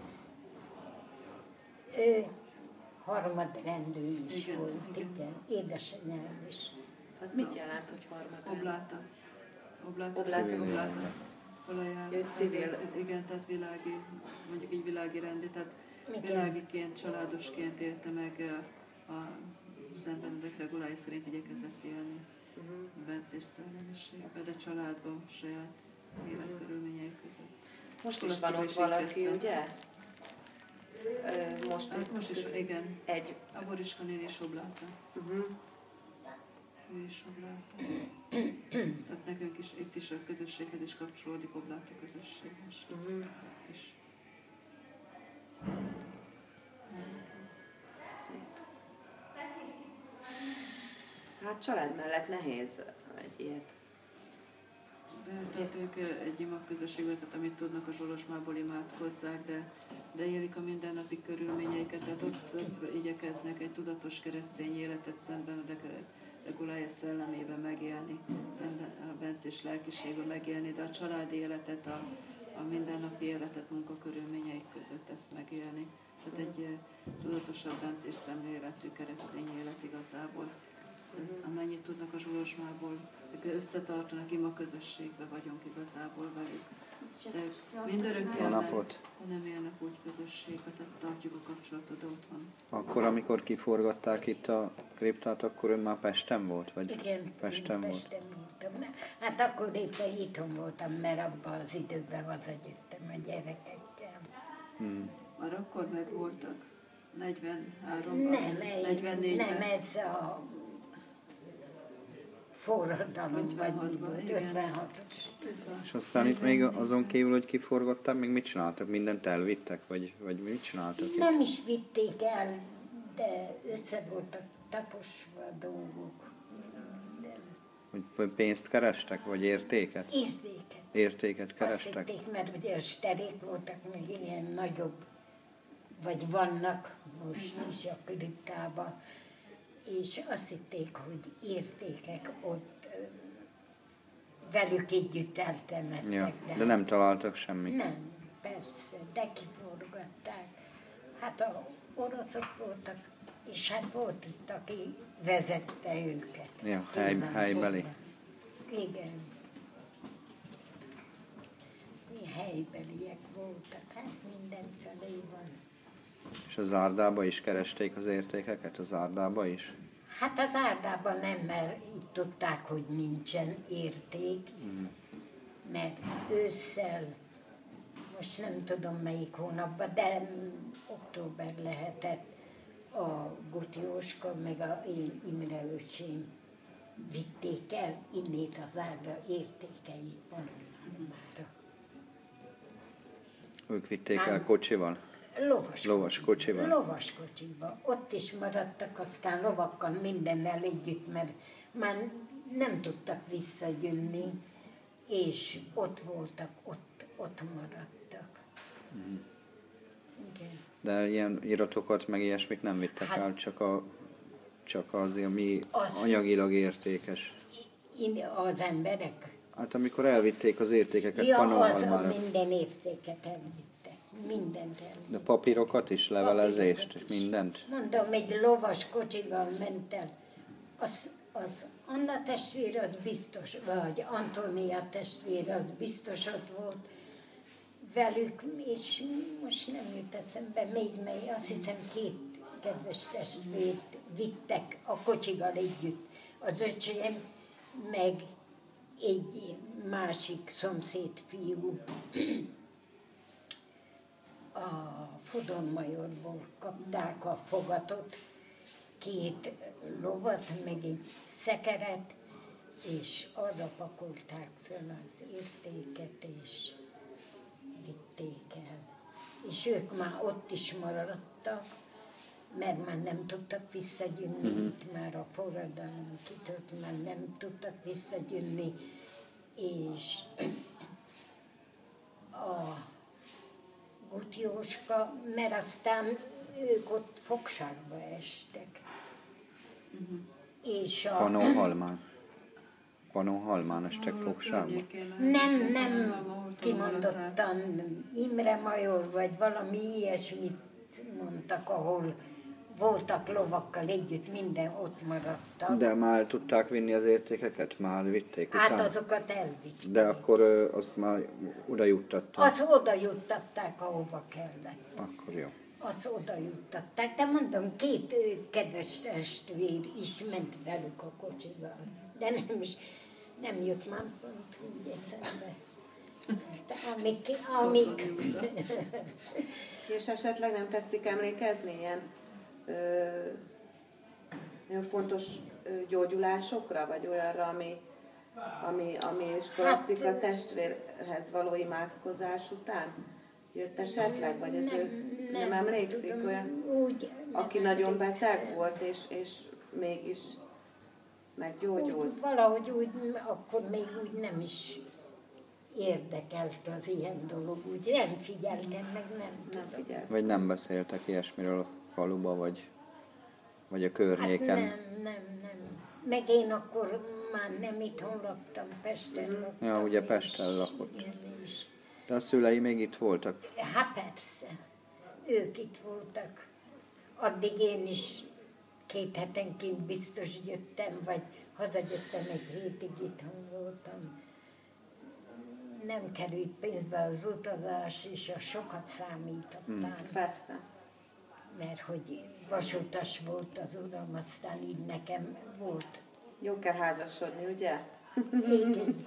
Ő harmadrendű is Igen, volt, igen. igen. Édesanyám is. Az mit jelent, hogy harmadrend? Obláta. Obláta, Obláta. civil obláta. Olajára. Ő civil. Igen, tehát világi, mondjuk így világi rendi, tehát Igen. világiként, családosként élte meg a, a Szent Benedek regulái szerint igyekezett élni a bencés szellemiségbe, de családban, saját életkörülményei között. Most Hol is a van ott szíveség valaki, kezdte? ugye? Ö, Most, Hát most is, igen. Egy. A Boriska néni is obláta. Uh-huh. Ő is obláta. Tehát nekünk is, itt is a közösséghez is kapcsolódik obláta közösséghez. Uh-huh. És Szép. Hát család mellett nehéz egy ilyet. beültetők egy imahközösségbe, tehát amit tudnak a Zsolosmából imádkozzák, de, de élik a mindennapi körülményeiket, tehát ott igyekeznek egy tudatos keresztény életet Szent Benedek regulája szellemében megélni, szemben a bencés lelkiségben megélni, de a családi életet, a, a mindennapi életet munkakörülményeik között ezt megélni. Tehát egy eh, tudatosabb bencés szemléletű keresztény élet igazából. Tehát amennyit tudnak a Zsolosmából, ők összetartanak, ima közösségbe vagyunk igazából velük. De ők mindörökké Jó nem, napot! nem élnek úgy közösségbe, tehát tartjuk a kapcsolatot otthon. Akkor, amikor kiforgatták itt a kriptát, akkor ön már Pesten volt? Vagy Igen, Pesten én volt? Pesten voltam. Hát akkor éppen itthon voltam, mert abban az időben hazajöttem a gyerekekkel. Hmm. Már akkor megvoltak, negyvenháromban, Nem, egy- negyvennégyben. nem ez a forradalom, vagy mi ötvenhatban, volt, igen. ötvenhatos. És aztán itt még azon kívül, hogy kiforgatták, még mit csináltak? Mindent elvittek? Vagy, vagy mit csináltak itt? Nem is vitték el, de össze voltak taposva a dolgok. De Hogy pénzt kerestek? Vagy értéket? értéket. Értéket Azt kerestek? hitték, mert ugye a sterék voltak még ilyen nagyobb, vagy vannak most is a kriptában, és azt hitték, hogy értékek ott ö, velük együtt eltemettek. Ja, de nem találtak semmit. Nem, persze, de kiforgatták. Hát a oroszok voltak, és hát volt itt, aki vezette őket. Ja, hely, Tudom, helybeli. igen. Mi helybeliek voltak, hát mindenfelé van. És az Árdába is keresték az értékeket? Az Árdába is? Hát az Árdában nem, mert így tudták, hogy nincsen érték, Mm. mert ősszel, most nem tudom melyik hónapban, de október lehetett, a Guti Jóska meg a én Imre öcsém vitték el innét az Árda értékeit van már. Ők vitték el Nem. kocsival? Lovas, Lovas kocsival? Lovas kocsival. Ott is maradtak, aztán lovakkal mindennel együtt, mert már nem tudtak visszajönni, és ott voltak, ott, ott maradtak. Mm. Igen. De ilyen iratokat, meg ilyesmit nem vittek Hát- el, csak, a, csak az, ami Az- anyagilag értékes. In, az emberek. Hát amikor elvitték az értékeket Ja, az a Pannonhalmára, minden értéket elvittek. mindent elvitt. De papírokat is, levelezést, Papírokat is. mindent? Mondom, egy lovas kocsival ment el. Az, az Anna testvér az biztos, vagy Antónia testvér az biztos ott volt velük, és most nem jut eszembe még mely, azt hiszem két kedves testvért vittek a kocsival együtt. Az öcsém, meg egy másik szomszéd fiú a Fodonmajorból kapták a fogatot, két lovat, meg egy szekeret, és arra pakolták föl az értéket, és vitték el. És ők már ott is maradtak, mert már nem tudtak visszajönni, uh-huh. Itt már a forradalom kitört, már nem tudtak visszajönni, és a Gutyóska, mert aztán ők ott fogságba estek. Uh-huh. És a... Panóhalmán. Panóhalmán estek fogságba? Nem, nem kimondottan Imre Major, vagy valami ilyesmit mondtak, ahol voltak lovakkal együtt, minden ott maradtak. De már tudták vinni az értékeket? Már vitték után? Hát azokat elvitték. De akkor ö, azt már oda juttatták? Az oda juttatták, ahova kellett. Akkor jó. Az oda juttatták. De mondom, két kedves testvér is ment velük a kocsival. De nem is, nem jut már pont úgy eszembe. De amik, amik... És esetleg nem tetszik emlékezni ilyen ö, nagyon fontos ö, gyógyulásokra, vagy olyanra, ami, ami, ami skolasztika hát, testvérhez való imádkozás után jött esetleg, vagy ez nem, ő nem, nem emlékszik tudom, olyan, úgy, aki nem nagyon emlékszem. beteg volt, és, és mégis meggyógyult? Úgy, valahogy úgy, akkor még úgy nem is érdekelt az ilyen dolog, úgy nem figyeltem, meg nem, nem figyeltem. Vagy nem beszéltek ilyesmiről a faluba, vagy, vagy a környéken? Hát nem, nem, nem. Meg én akkor már nem itthon laktam, Pesten laktam. Ja, ugye Pesten lakott. És... De a szülei még itt voltak? Hát persze, ők itt voltak. Addig én is két hetenként biztos jöttem, vagy hazajöttem, egy hétig itthon voltam. Nem került pénzbe az utazás, és a sokat számították. Hmm. Persze. Mert hogy vasutas volt az uram, aztán így nekem volt. Jó kell házasodni, ugye? Igen.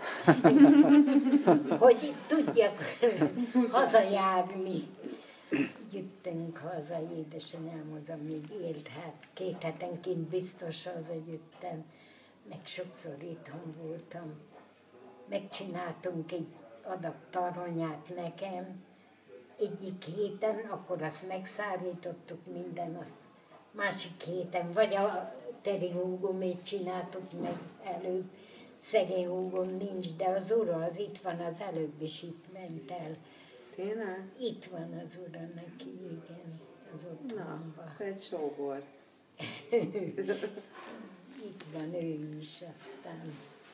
Hogy tudjak hazajárni. Jöttünk haza, édesanyámhoz, amíg élt, hát két hetenként biztos hazajöttem, meg sokszor itthon voltam. Megcsináltunk egy adag tarhonyát nekem, egyik héten, akkor azt megszárítottuk minden, azt másik héten, vagy a Teri húgomét csináltuk meg előbb, szegény húgom nincs, de az ura az itt van, az előbb is itt ment el. Tényleg? Itt van az ura neki, igen, az otthonban. Na, akkor egy sógor. Itt van ő is, aztán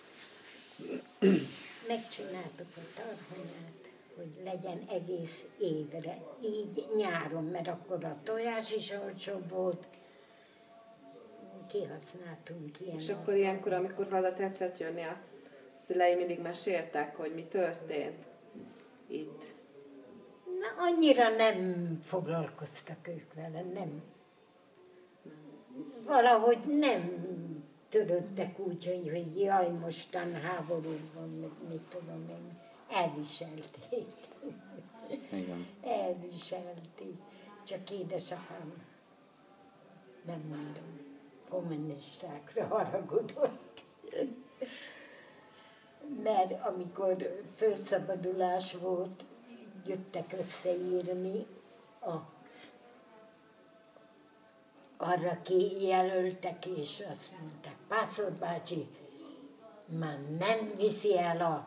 megcsináltuk a tarhonyát, hogy legyen egész évre, így nyáron, mert akkor a tojás is olcsóbb volt, kihasználtunk ilyen. És akkor ilyenkor, amikor haza tetszett jönni, a szülei mindig meséltek, hogy mi történt itt. Na, annyira nem foglalkoztak ők vele, nem. Valahogy nem törődtek úgy, hogy, hogy jaj, mostan háború van, mit tudom én, elviselték. Igen. Elviselték. Csak édesapám, nem mondom, kommunistákra haragudott. Mert amikor felszabadulás volt, jöttek összeírni, a, arra kijelöltek, és azt mondták, Pászor bácsi, már nem viszi el a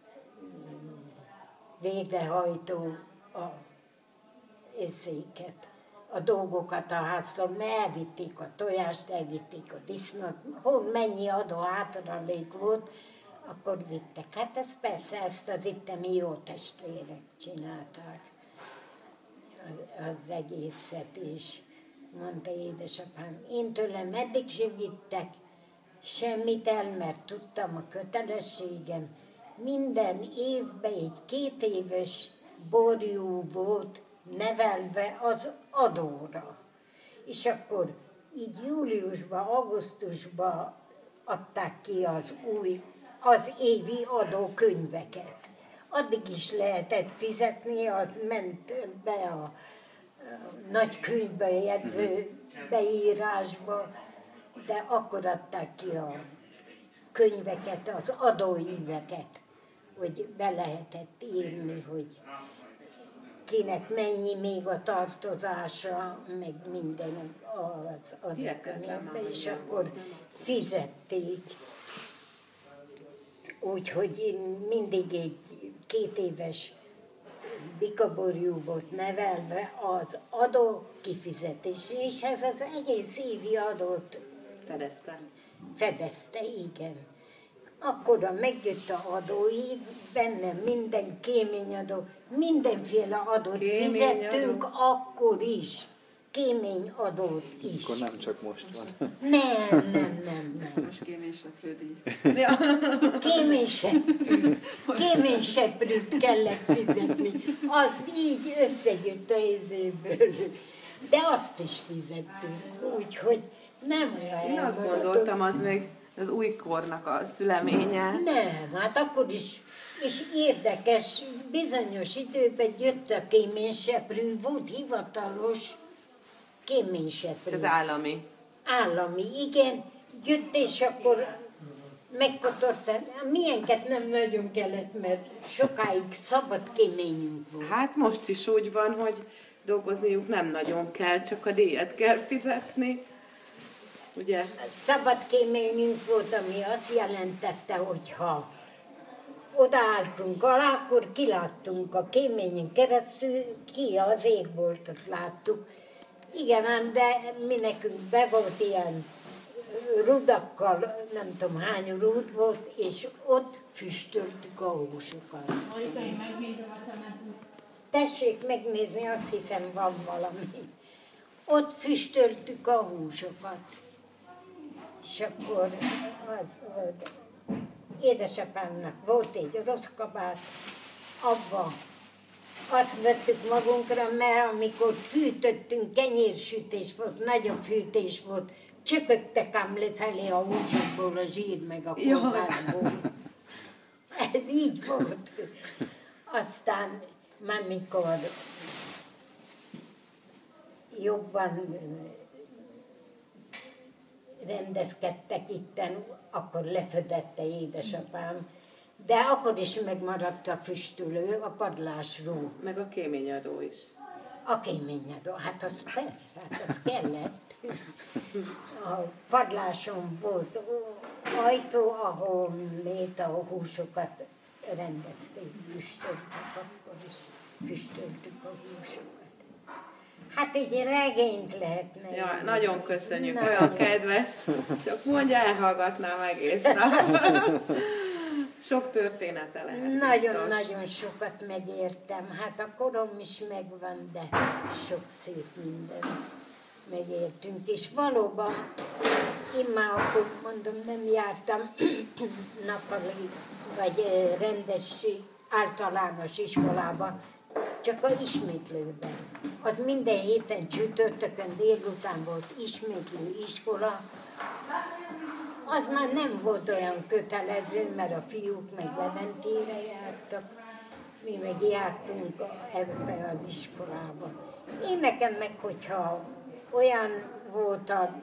végrehajtó a észéket, a dolgokat a házról, mert elvitték a tojást, elvitték a disznót, hol mennyi adó hátralék volt, akkor vittek. Hát ez persze, ezt az itteni jó testvérek csinálták. az, az egészet, és mondta édesapám, én tőlem eddig sem vittek semmit el, mert tudtam a kötelességem. Minden évben egy két éves borjú volt nevelve az adóra. És akkor így júliusban, augusztusban adták ki az új, az évi adókönyveket. Addig is lehetett fizetni, az ment be a nagy könyvbe, jegyző beírásba, de akkor adták ki a könyveket, az adóíveket, hogy be lehetett írni, hogy kinek mennyi még a tartozása, meg minden az adókönyvbe, és akkor fizették. Úgyhogy én mindig egy két éves bikaborjú volt nevelve az adó kifizetés, és ez az egész évi adót Fedezte. fedezte, igen. Akkor megjött a adóív, benne minden kéményadó, mindenféle adót Kéményadó. fizettünk akkor is. Kéményadót is. Akkor nem csak most van. Nem, nem, nem, nem. Most kéményseprődi. Ja. Kéményseprű. Kéményseprűt kellett fizetni. Az így összegyűjt a izéből. De azt is fizettünk, úgyhogy nem olyan Én azt elmaradott. gondoltam, az még az új kornak a szüleménye. Nem, hát akkor is. És érdekes, bizonyos időben jött a kéményseprű, volt hivatalos kéményseprű. Az állami. Állami, igen, jött, és akkor megkotorták. Milyenket nem nagyon kellett, mert sokáig szabad kéményünk volt. Hát most is úgy van, hogy dolgozniuk nem nagyon kell, csak a díjat kell fizetni. Ugye? Szabad kéményünk volt, ami azt jelentette, hogy ha odaálltunk alá, akkor kiláttunk a kéményen keresztül, ki az égboltot láttuk. Igen, ám, de mi nekünk be volt ilyen rudakkal, nem tudom hány rúd volt, és ott füstöltük a húsokat. Tessék megnézni, azt hiszem van valami. Ott füstöltük a húsokat. És akkor az volt. Édesapámnak volt egy rossz kabát, abba azt vettük magunkra, mert amikor fűtöttünk, kenyérsütés volt, nagyobb fűtés volt, csöpögtek ám lefelé a húsokból a zsír meg a kolbászból. Ez így volt. Aztán már mikor jobban rendezkedtek itten, akkor lefödette édesapám, de akkor is megmaradt a füstölő, a padlásról. Meg a kéményadó is. A kéményadó, hát az persze, hát az kellett. A padláson volt ajtó, ahol lét a húsokat rendezték, füstöltek, akkor is füstöltük a húsokat. Hát egy regényt lehetne. Ja, nagyon köszönjük, Na. olyan kedves. Csak mondja, elhallgatnám egész nap. Sok története lehet. Nagyon-nagyon sokat megértem. Hát a korom is megvan, de sok szép minden megértünk. És valóban, én már akkor mondom, nem jártam nappali, vagy rendes általános iskolába, csak a ismétlőben. Az minden héten csütörtökön délután volt ismétlő iskola. Az már nem volt olyan kötelező, mert a fiúk meg Leventére jártak, mi meg jártunk ebbe az iskolába. Én nekem meg, hogyha olyan volt a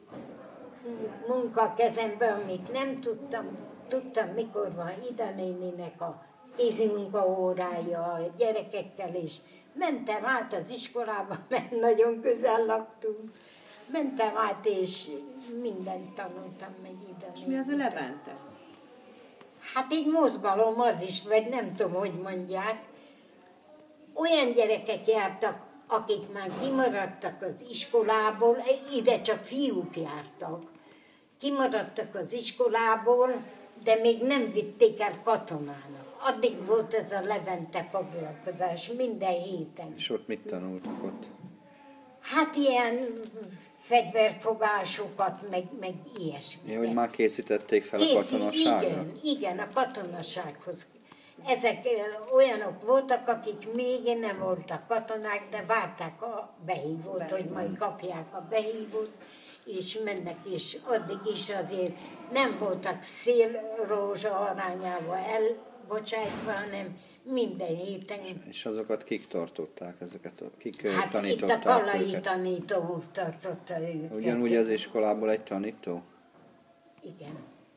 munka kezemben, amit nem tudtam, tudtam, mikor van Ida néninek a kézi munkaórája a gyerekekkel, és mentem át az iskolába, mert nagyon közel laktunk. Mentem át, és mindent tanultam meg Ida. És mi az a Levente? Hát egy mozgalom az is, vagy nem tudom, hogy mondják. Olyan gyerekek jártak, akik már kimaradtak az iskolából, ide csak fiúk jártak. Kimaradtak az iskolából, de még nem vitték el katonának. Addig volt ez a Levente foglalkozás minden héten. És ott mit tanultak ott? Hát ilyen fegyverfogásokat, meg, meg ilyesmi. Ja, hogy már készítették fel a Készít- katonaságra? Igen, igen, a katonasághoz. Ezek ö, olyanok voltak, akik még nem voltak katonák, de várták a behívót, hogy majd kapják a behívót, és mennek, és addig is azért nem voltak szélrózsa arányával elbocsájtva, hanem minden héten. És azokat kik tartották, ezeket a, kik Hát itt tanították a Kalai őket? tanító úr tartotta őket. Ugyanúgy az iskolából egy tanító? Igen.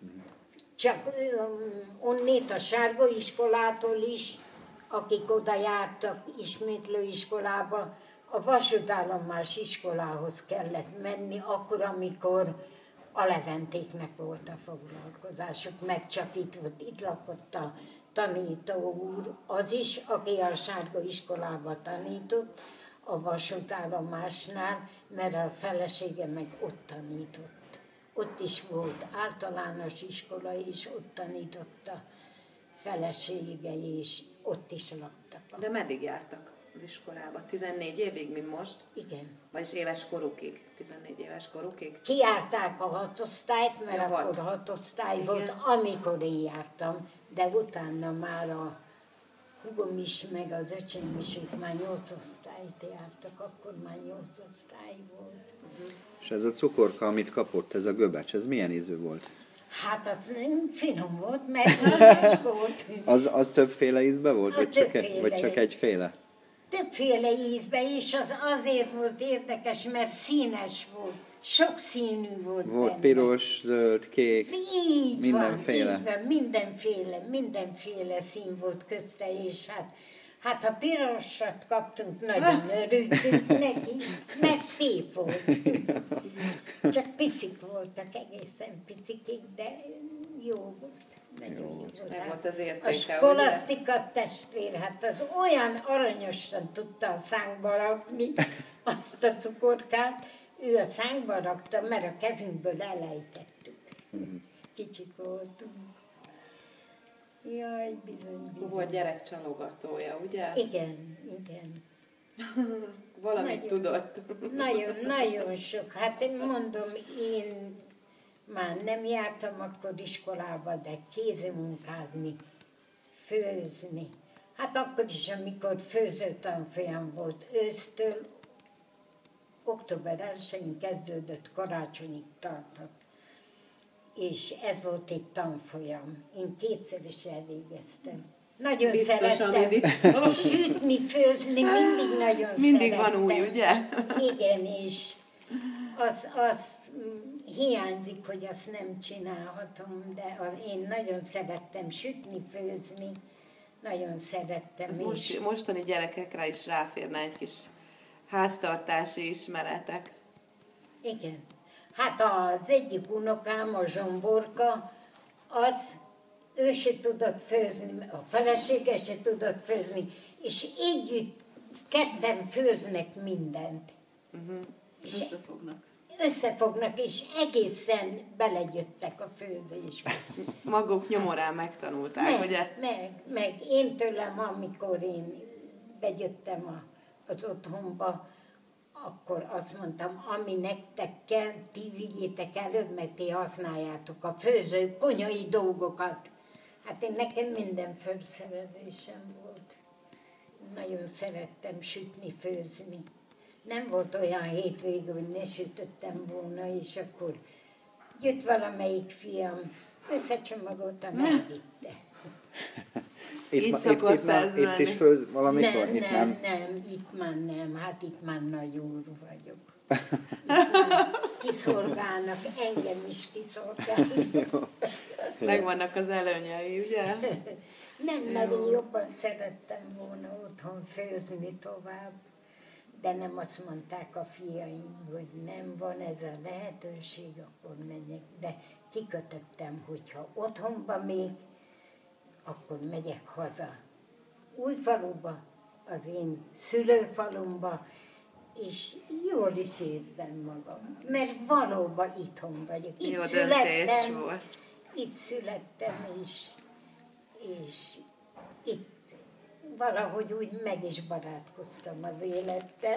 Csak um, onnét a Sárga iskolától is, akik oda jártak ismétlőiskolába, a vasútállomás iskolához kellett menni, akkor, amikor a Leventéknek volt a foglalkozásuk, meg csak itt volt, itt lakott a tanító úr, az is, aki a Sárga iskolába tanított, a vasútállomásnál, mert a felesége meg ott tanított. Ott is volt általános iskola, és ott tanította felesége, és ott is laktak. De meddig jártak az iskolába? tizennégy évig, mint most? Igen. Vagyis éves korukig? tizennégy éves korukig? Kiárták a hatosztályt, mert Ja, akkor hat. hatosztály Igen. volt, amikor én jártam, de utána már a húgom is, meg az öcsém is, ők már nyolc osztályt jártak, akkor már nyolc osztály volt. És ez a cukorka, amit kapott, ez a göbecs, ez milyen ízű volt? Hát az nem finom volt, mert édes volt. Az, az többféle ízbe volt, A vagy csak, egy, többféle. vagy csak egyféle? Többféle ízbe, és az azért volt érdekes, mert színes volt, sok színű volt Volt benne. piros, zöld, kék, Így mindenféle. van, így van, mindenféle, mindenféle szín volt közte, és hát, hát ha pirosat kaptunk, nagyon örültünk neki, mert szép volt. Csak picik voltak, egészen picikig, de jó volt. Nagyon jó volt. Meg volt az értéke, A skolasztika testvér, hát az olyan aranyosan tudta a szánkba rakni azt a cukorkát, ő a szánkba rakta, mert a kezünkből elejtettük. Kicsik voltunk. Jaj, bizony, bizony. Volt gyerekcsalogatója, ugye? Igen, igen. Valamit Nagyon. tudott. Nagyon, nagyon sok. Hát én mondom, én már nem jártam akkor iskolába, de kézimunkázni, főzni. Hát akkor is, amikor főző tanfolyam volt ősztől, október elsején kezdődött, karácsonyig tartott. És ez volt egy tanfolyam. Én kétszer is elvégeztem. Nagyon Biztos, szerettem ami biztos. sütni, főzni, mindig nagyon Mindig szerettem. van új, ugye? Igen, és az, az mm, hiányzik, hogy azt nem csinálhatom, de az, én nagyon szerettem sütni, főzni, nagyon szerettem. Ez és most, mostani gyerekekre is ráférne egy kis háztartási ismeretek. Igen. Hát az egyik unokám, a Zsomborka, az ő se tudott főzni, a felesége se tudott főzni, és együtt ketten főznek mindent. Uh-huh. És Összefognak. összefognak, és egészen belegyöttek a főzésbe. Maguk nyomorán megtanulták, Meg, ugye? meg, meg én tőlem, amikor én bejöttem a, az otthonba, akkor azt mondtam, ami nektek kell, ti vigyétek előbb, mert ti használjátok a főző konyhai dolgokat. Hát én nekem minden felszerelésem volt. Nagyon szerettem sütni, főzni. Nem volt olyan hétvége, hogy ne sütöttem volna, és akkor jött valamelyik fiam, összecsomagoltam, elvitte. Így ma- szokott itt, már- ez itt is menni. főz valamikor? Nem, Itt nem, nem, itt már nem, hát itt már nagy úr vagyok. Itt már kiszolgálnak, engem is kiszolgálnak. Megvannak az előnyei, ugye? Nem, mert én jobban szerettem volna otthon főzni tovább, de nem azt mondták a fiaim, hogy nem van ez a lehetőség, akkor menjek. De kikötöttem, hogyha otthonba még, akkor megyek haza. Újfaluba, az én szülőfalumba, és jól is érzem magam, mert valóban itthon vagyok. Itt Jó születtem, döntés volt. itt születtem, és, és itt valahogy úgy meg is barátkoztam az élettel.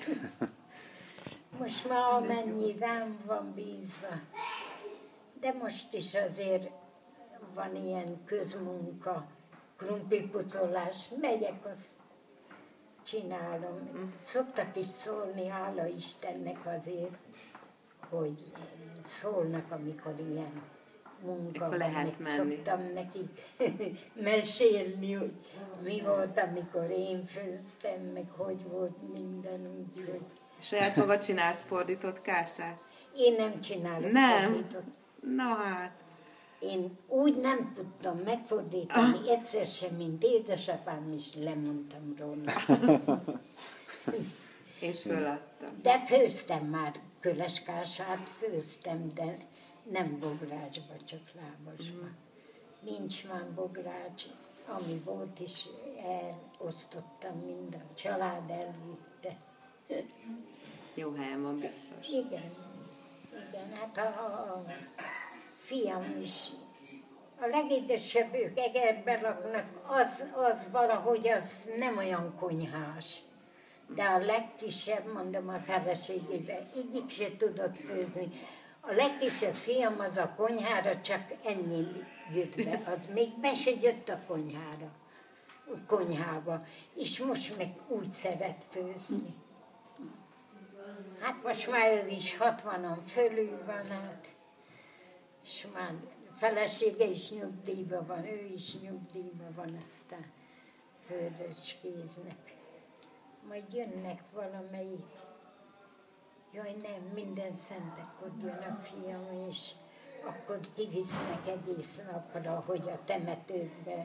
Most már amennyi rám van bízva. De most is azért van ilyen közmunka, krumplipucolás, megyek, azt csinálom. Szoktak is szólni, hála Istennek azért, hogy szólnak, amikor ilyen munka Akkor van, lehet meg menni. szoktam nekik mesélni, hogy mi volt, amikor én főztem, meg hogy volt minden, úgyhogy Saját maga csinált fordított kását? én nem csinálok Nem. fordított. Na hát. Én úgy nem tudtam megfordítani, ah. egyszer sem, mint édesapám, is lemondtam róla. És föladtam. De főztem már köleskását, főztem, de nem bográcsba, csak lábasba. Mm. Nincs már bogrács, ami volt is, elosztottam minden, a család elvitte. Jó helyen van biztos. Igen, igen, hát a, a fiam is, a legidősebb, ők Egerben laknak, az, az valahogy az nem olyan konyhás. De a legkisebb, mondom a feleségével, egyik se tudott főzni. A legkisebb fiam az a konyhára csak ennyi jött be, az még be se jött a konyhára, konyhába. És most meg úgy szeret főzni. Hát most már ő is hatvanon fölül van, hát, és már felesége is nyugdíjban van, ő is nyugdíjban van, aztán földöcskéznek. Majd jönnek valamelyik. Jaj, nem, minden szentekor jön a fiam, és akkor kivisznek egész napra, hogy a temetőkbe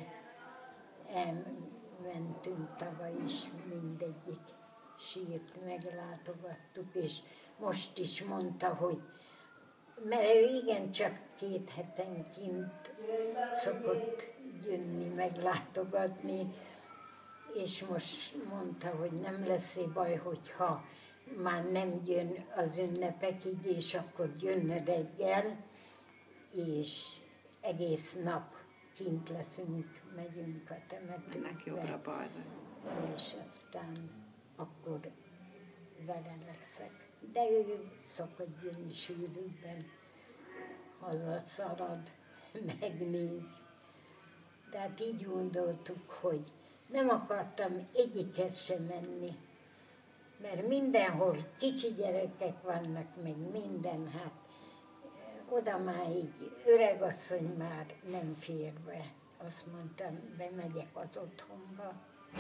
elmentünk tavaly is, mindegyik sírt meglátogattuk, és most is mondta, hogy mert ő igen csak két hetenként szokott jönni, meglátogatni, és most mondta, hogy nem lesz baj, hogyha már nem jön az ünnepekig, és akkor jön reggel, és egész nap kint leszünk, megyünk a temetőbe. Ennek jobbra balra. És aztán akkor vele leszek. De ő szokott jönni sűrűbben, hazaszarad, megnéz. Tehát így gondoltuk, hogy nem akartam egyikhez sem menni, mert mindenhol kicsi gyerekek vannak, meg minden, hát oda már így öregasszony már nem fér be. Azt mondtam, bemegyek az otthonba,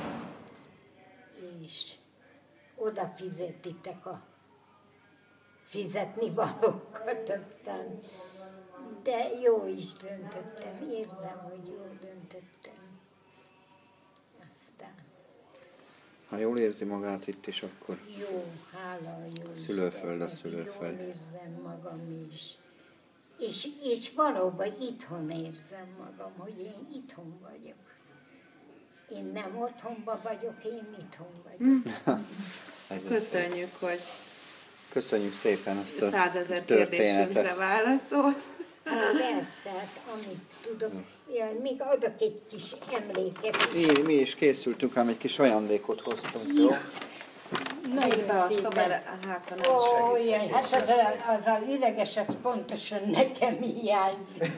és oda fizetitek a fizetni valókat, aztán, de jó is döntöttem, érzem, hogy jól döntöttem. Aztán. Ha jól érzi magát itt is, akkor Jó, hála jó szülőföld a Istennek, szülőföld. jól érzem magam is. És, és valóban itthon érzem magam, hogy én itthon vagyok. Én nem otthonban vagyok, én itthon vagyok. Ez az. Köszönjük, hogy Köszönjük szépen azt a százezer kérdésünkre történetet. válaszolt. Persze, hát amit tudok. Jaj, még adok egy kis emléket is. Mi, mi is készültünk, ám egy kis ajándékot hoztunk, jó? Nagyon Beasztom, szépen. mert hát, ha nem Ó, jaj, hát az a, az a üveges, az pontosan nekem hiányzik.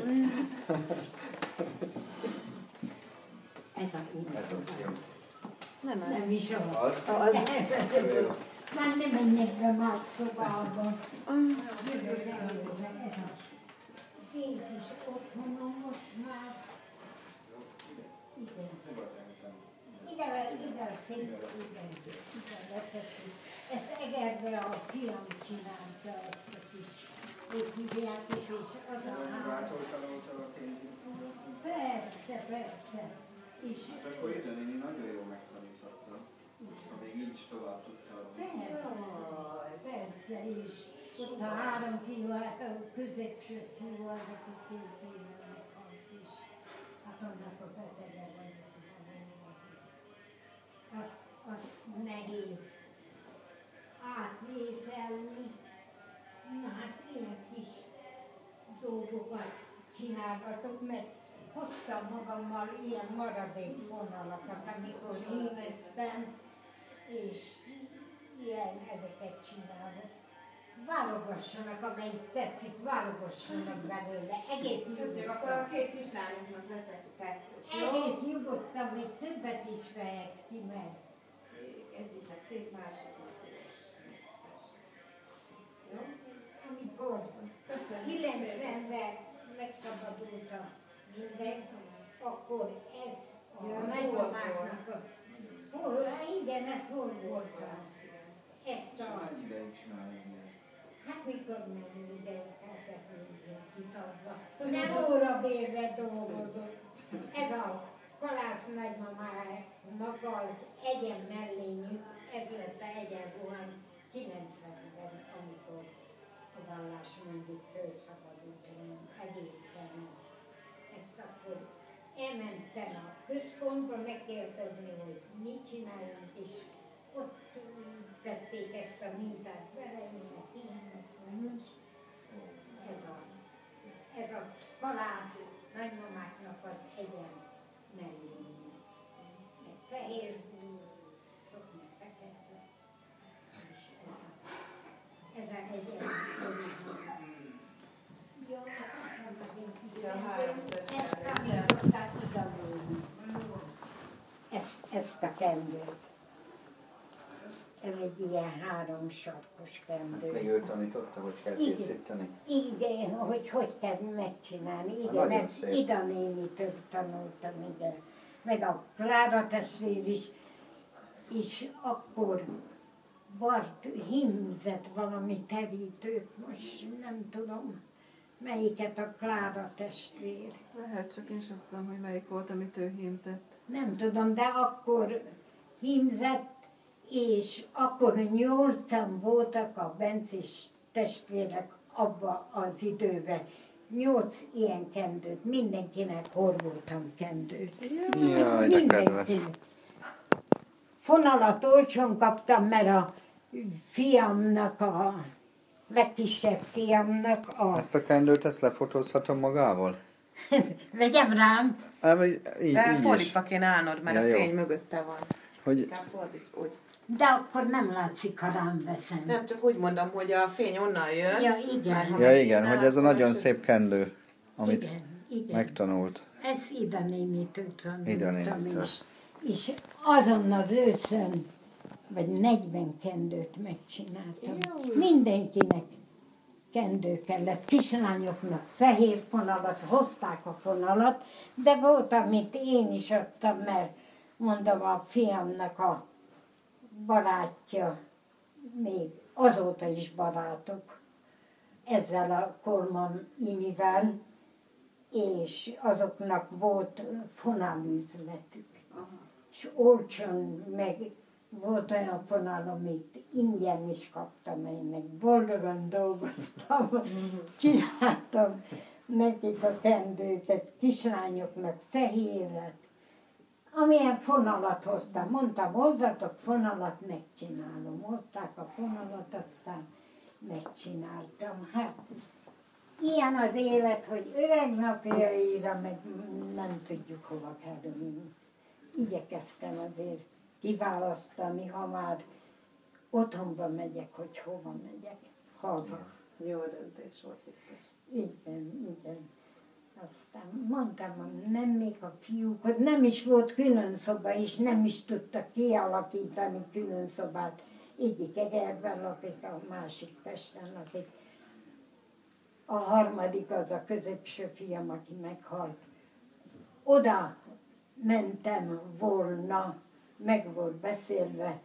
Ez a én szobám. Nem az. Nem is az. Az? Az. Már nem menjek be más szobában. Én is otthonom most már. Igen. Ide, ide, szép, ide, ide letettük. Ezt Egerbe a fiam csinálta ezt a kis, ők hívják is, és az a három. Persze, persze. És Akkor ide néni nagyon jól megtanítottam, ha még így is tovább tudtam. persze, persze, és ott a három fiú, hát a középső fiú az, aki két éve meghalt is. Hát annak a betege vagyok. Az, az nehéz átvészelni. Na hát ilyen kis dolgokat csinálgatok, mert hoztam magammal ilyen maradék vonalakat, amikor hímeztem, és ilyen ezeket csinálok. Válogassanak, amelyik tetszik, válogassanak belőle. Egész Köszönjük, akkor a két kislányunknak veszek kettőt. Egész nyugodtan, még többet is vehet ki, mert Egyiknek két másiknak. Jó? amikor kilencvenben megszabadult a minden, akkor ez a Ja, nagymamáknak a... Hol, igen, ez hol volt? Ezt a... Hát mikor nem ide akartak kiszabva. Nem órabérre dolgozott. Ez a Kalász nagymamának az egyen mellényük, ez lett a egyenruhám kilencvenben, amikor a vallás mindig felszabadult egészen. Ezt akkor elmentem a központba megkérdezni, hogy mit csináljunk, és ott tették ezt a mintát vele, én meg én ez a, ez a Kalász nagymamáknak az egyen mellénye. Meg fehér szokni fekete, és ez a, ez a egyen jó, ezt tanították igazolni. Ezt, ezt a kendőt. Ez egy ilyen három sarkos kendő. Ezt még ő tanította, hogy kell Igen. készíteni? Igen, hogy hogy kell megcsinálni. Igen, Nagyon ezt szép. Ida nénitől tanultam, igen. Meg a Klára testvér is, és akkor Bart hímzett valami terítőt, most nem tudom, melyiket a Klára testvér. Lehet, csak én sem tudom, hogy melyik volt, amit ő hímzett. Nem tudom, de akkor hímzett, és akkor nyolcan voltak a bencés testvérek abba az időben. Nyolc ilyen kendőt, mindenkinek hordoltam kendőt. Jaj, de kedves. Mindenkinek. Fonalat olcsón kaptam, mert a fiamnak, a legkisebb fiamnak a... Ezt a kendőt, ezt lefotózhatom magával? Vegyem rám, Ám, így, így De is. fordítva kéne állnod, mert Ja, a jó. fény mögötte van. Hogy Kell fordíts, úgy. de akkor nem látszik, ha rám veszem. Nem, csak úgy mondom, hogy a fény onnan jön. Ja, igen. Már ha Ja meg igen, csinál, hogy ez a akkor nagyon az- szép kendő, amit Igen, igen. megtanult. Ez Ida nénitől Ida tanultam nénitől. is. És azon az őszön, vagy negyven kendőt megcsináltam. Mindenkinek kendő kellett. Kislányoknak fehér fonalat, hozták a fonalat, de volt, amit én is adtam, mert mondom, a fiamnak a barátja, még azóta is barátok, ezzel a Kolman Imivel, és azoknak volt fonálüzletük. És olcsón meg volt olyan fonál, amit ingyen is kaptam, én meg boldogan dolgoztam, csináltam nekik a kendőket, kislányoknak fehéret, amilyen fonalat hoztam. Mondtam, hozzatok fonalat, megcsinálom. Hozták a fonalat, aztán megcsináltam. Hát, ilyen az élet, hogy öreg napjaira, meg nem tudjuk hova kerülni. Igyekeztem azért kiválasztani, ha már otthonba megyek, hogy hova megyek. Haza. Jó döntés volt biztos. Igen, igen. Aztán mondtam, nem még a fiúk, hogy nem is volt külön szoba, és nem is tudtak kialakítani külön szobát. Egyik Egerben lakik, a másik Pesten lakik. A harmadik az a középső fiam, aki meghalt. Oda mentem volna, meg volt beszélve,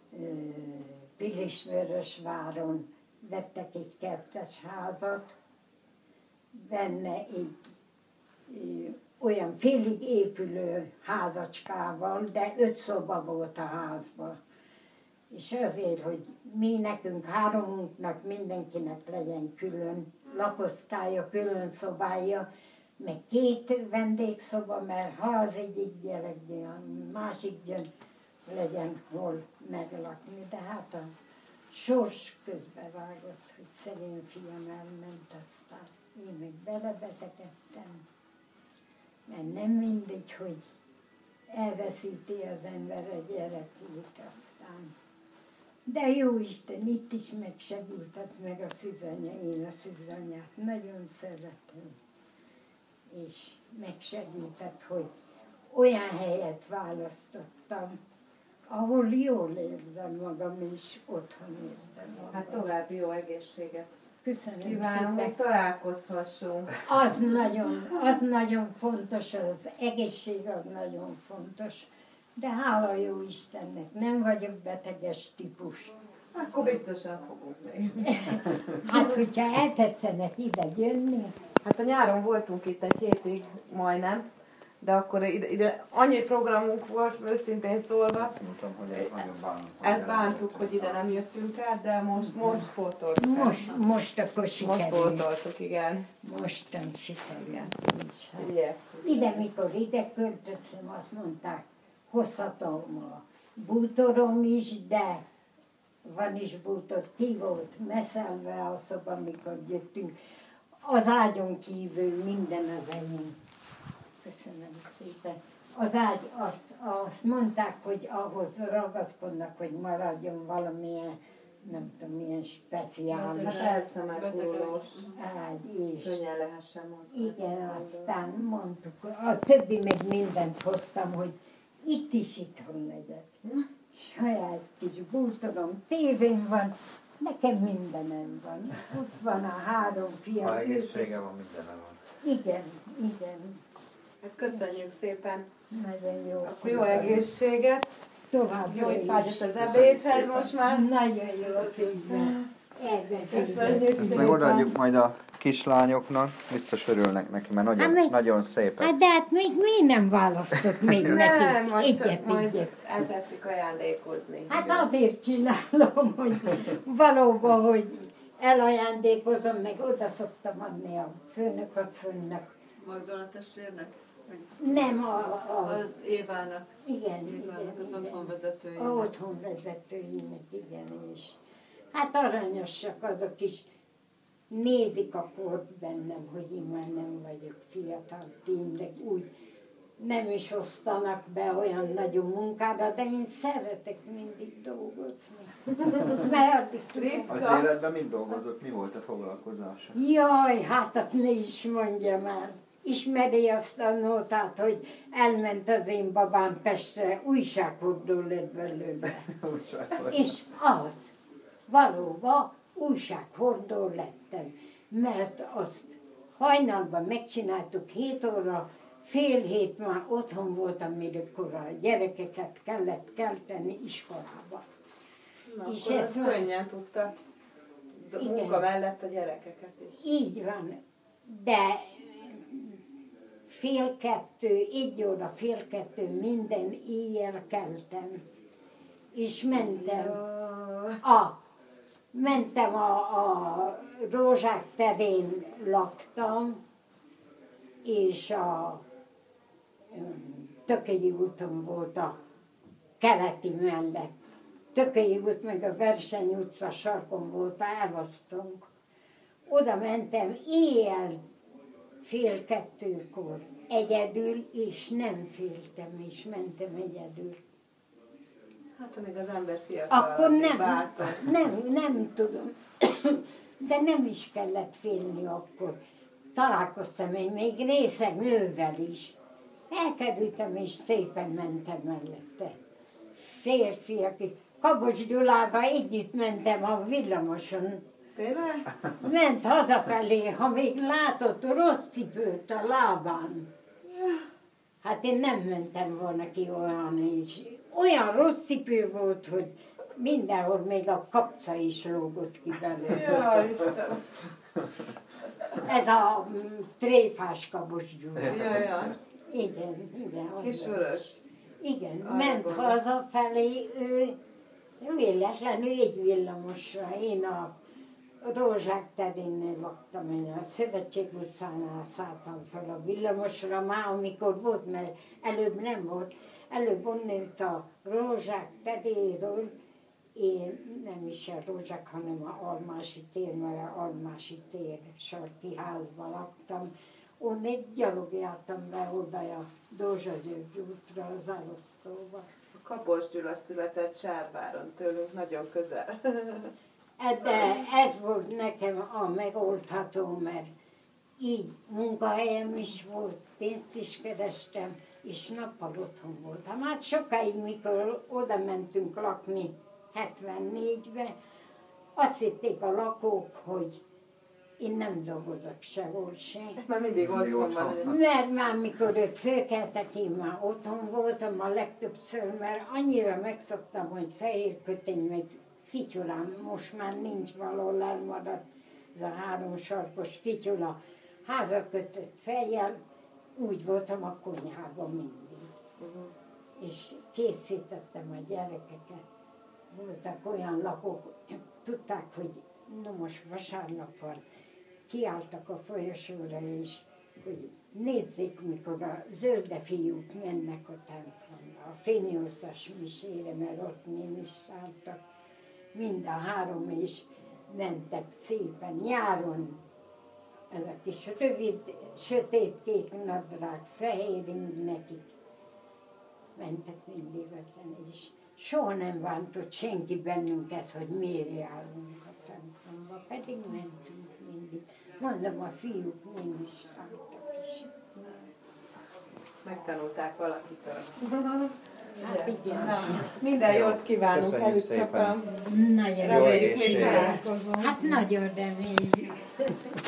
Pilisvörösváron vettek egy kertes házat, benne egy ö, olyan félig épülő házacskával, de öt szoba volt a házban. És azért, hogy mi nekünk háromunknak mindenkinek legyen külön lakosztálya, külön szobája, meg két vendégszoba, mert ha az egyik gyerek jön, másik jön, legyen hol meglakni. De hát a sors közbevágott, hogy szegény fiam elment aztán. Én meg belebetegedtem. Mert nem mindegy, hogy elveszíti az ember a gyerekét aztán. De jó Isten, itt is megsegített meg a szűzanya, én a szűzanyát nagyon szeretem. És megsegített, hogy olyan helyet választottam, ahol jól érzem magam, és otthon érzem magam. Hát további jó egészséget. Köszönöm Kívánom, hogy szépen. találkozhassunk. Az nagyon, az nagyon fontos, az egészség az nagyon fontos. De hála jó Istennek, nem vagyok beteges típus. Akkor biztosan fogunk még. Hát, hogyha eltetszenek ide jönni, Hát a nyáron voltunk itt egy hétig majdnem, de akkor ide, ide annyi programunk volt, őszintén szólva. Azt mondtam, hogy ezt nagyon bántuk. Ezt bántuk, hogy ide nem jöttünk át, de most, most pótoltuk. most, most akkor Most sikerült. pótoltuk, igen. Mostan sikerült is. Hát. Igyekszünk. Ide, mikor ide költöztem, azt mondták, hozhatom a bútorom is, de van is bútor, ki volt meszelve a szoba, amikor jöttünk. Az ágyon kívül minden az enyém. Köszönöm szépen. Az ágy, azt, azt mondták, hogy ahhoz ragaszkodnak, hogy maradjon valamilyen, nem tudom, milyen speciális Hát elszemethúlós, ágy is. könnyen lehessen mozgatni. Igen, aztán mondtuk, a többi meg mindent hoztam, hogy itt is itthon legyek. Saját kis bútorom, tévém van, nekem mindenem van. Ott van a három fiam. Ha ők- egészsége van, mindenem van. Igen, igen, Hát köszönjük szépen. nagyon jó. Akkor jó egészséget. Tovább Jó, itt is. vágyott az ebédhez most már. Nagyon jó szívben. Elbeszélünk. Köszönjük Ezt meg odaadjuk majd a kislányoknak, biztos örülnek neki, mert nagyon, Hát meg- nagyon szépek. Hát de hát még mi nem választott még Nem, neki? majd csak Egyet, majd egyet. eltetszik ajándékozni. Hát azért csinálom, hogy valóban, hogy elajándékozom, meg oda szoktam adni a főnökasszonynak. Magdolna testvérnek? Vagy Nem a, a az Évának? igen, Évának igen, az igen. otthonvezetőjének. A otthonvezetőinek, igen, és hát aranyosak azok is. Nézik a kort bennem, hogy én már nem vagyok fiatal, tényleg úgy nem is osztanak be olyan nagyon munkára, de én szeretek mindig dolgozni. Mert addig tudom. Az életben mit dolgozott, mi volt a foglalkozása? Jaj, hát azt ne is mondjam el. Ismeri azt a nótát, hogy elment az én babám Pestre, újsághordó lett belőle. És az, valóban újsághordó lettem, mert azt hajnalban megcsináltuk hét óra, fél hét már otthon voltam, mikor a gyerekeket kellett kelteni iskolába. Na, És akkor ez ez van. könnyen tudta a Igen. munka mellett a gyerekeket is. Így van, de fél kettő, egy óra, fél kettő, minden éjjel keltem, és mentem. A, mentem a, a Rózsák terén laktam, és a öm, Tökölyi úton volt a keleti mellett. Tökölyi út meg a Verseny utca sarkon volt, elvasztunk. Oda mentem éjjel fél kettőkor egyedül, és nem féltem, és mentem egyedül. Hát amíg az ember fiatal, Akkor addig nem, bátor. nem, nem tudom, de nem is kellett félni akkor. Találkoztam én még részeg nővel is. Elkerültem, és szépen mentem mellette. Férfi, aki Kabos Gyulával együtt mentem a villamoson. Tényleg? Ment hazafelé, ha még látott rossz cipőt a lábán. Hát én nem mentem volna ki olyan is. Olyan rossz cipő volt, hogy mindenhol még a kapca is lógott ki belőle. Jaj, Istenem. Ez a mm, tréfás Kabos Gyula. Jaj, jaj. Igen, igen. az Kis volt. vörös. Igen, Arra ment gondolok. hazafelé, ő véletlenül egy villamosra. Én a Rózsák terénnél laktam, én a Szövetség utcánál szálltam fel a villamosra, már amikor volt, mert előbb nem volt. Előbb onnét a Rózsák teréről, én nem is a Rózsák, hanem a Almási tér, mert a Almási tér sarki házban laktam. Onnét gyalog jártam be oda a Dózsa György útra, az elosztóba. A Kapos Gyula született Sárváron, tőlünk nagyon közel. De ez volt nekem a megoldható, mert így munkahelyem is volt, pénzt is kerestem, és nappal otthon voltam. Hát sokáig, mikor oda mentünk lakni hetvennégybe, azt hitték a lakók, hogy én nem dolgozok sehol se. Már mindig otthon van. Mert már mikor ők fölkeltek, én már otthon voltam a legtöbbször, mert annyira megszoktam, hogy fehér kötény, meg fityulám, most már nincs, valahol elmaradt ez a három sarkos fityula, házra kötött fejjel, úgy voltam a konyhában mindig. Uh-huh. És készítettem a gyerekeket. Voltak olyan lakók, tudták, hogy no most vasárnap van, kiálltak a folyosóra is, hogy nézzék, mikor a zölde fiúk mennek a templomba, a fényosztas misére, mert ott ministráltak. Mind a három is mentek szépen nyáron, ez a kis rövid, sötétkék nadrág, fehér ing nekik. Mentek mindig ötlen, és soha nem bántott senki bennünket, hogy miért járunk a templomba, pedig mentünk mindig. Mondom, a fiúk ministráltak is. Megtanulták valakitől. Hát igen. Na, minden jót kívánunk, előtt sokan. Nagyon Reméljük, még találkozunk. találkozunk. Hát nagyon reméljük.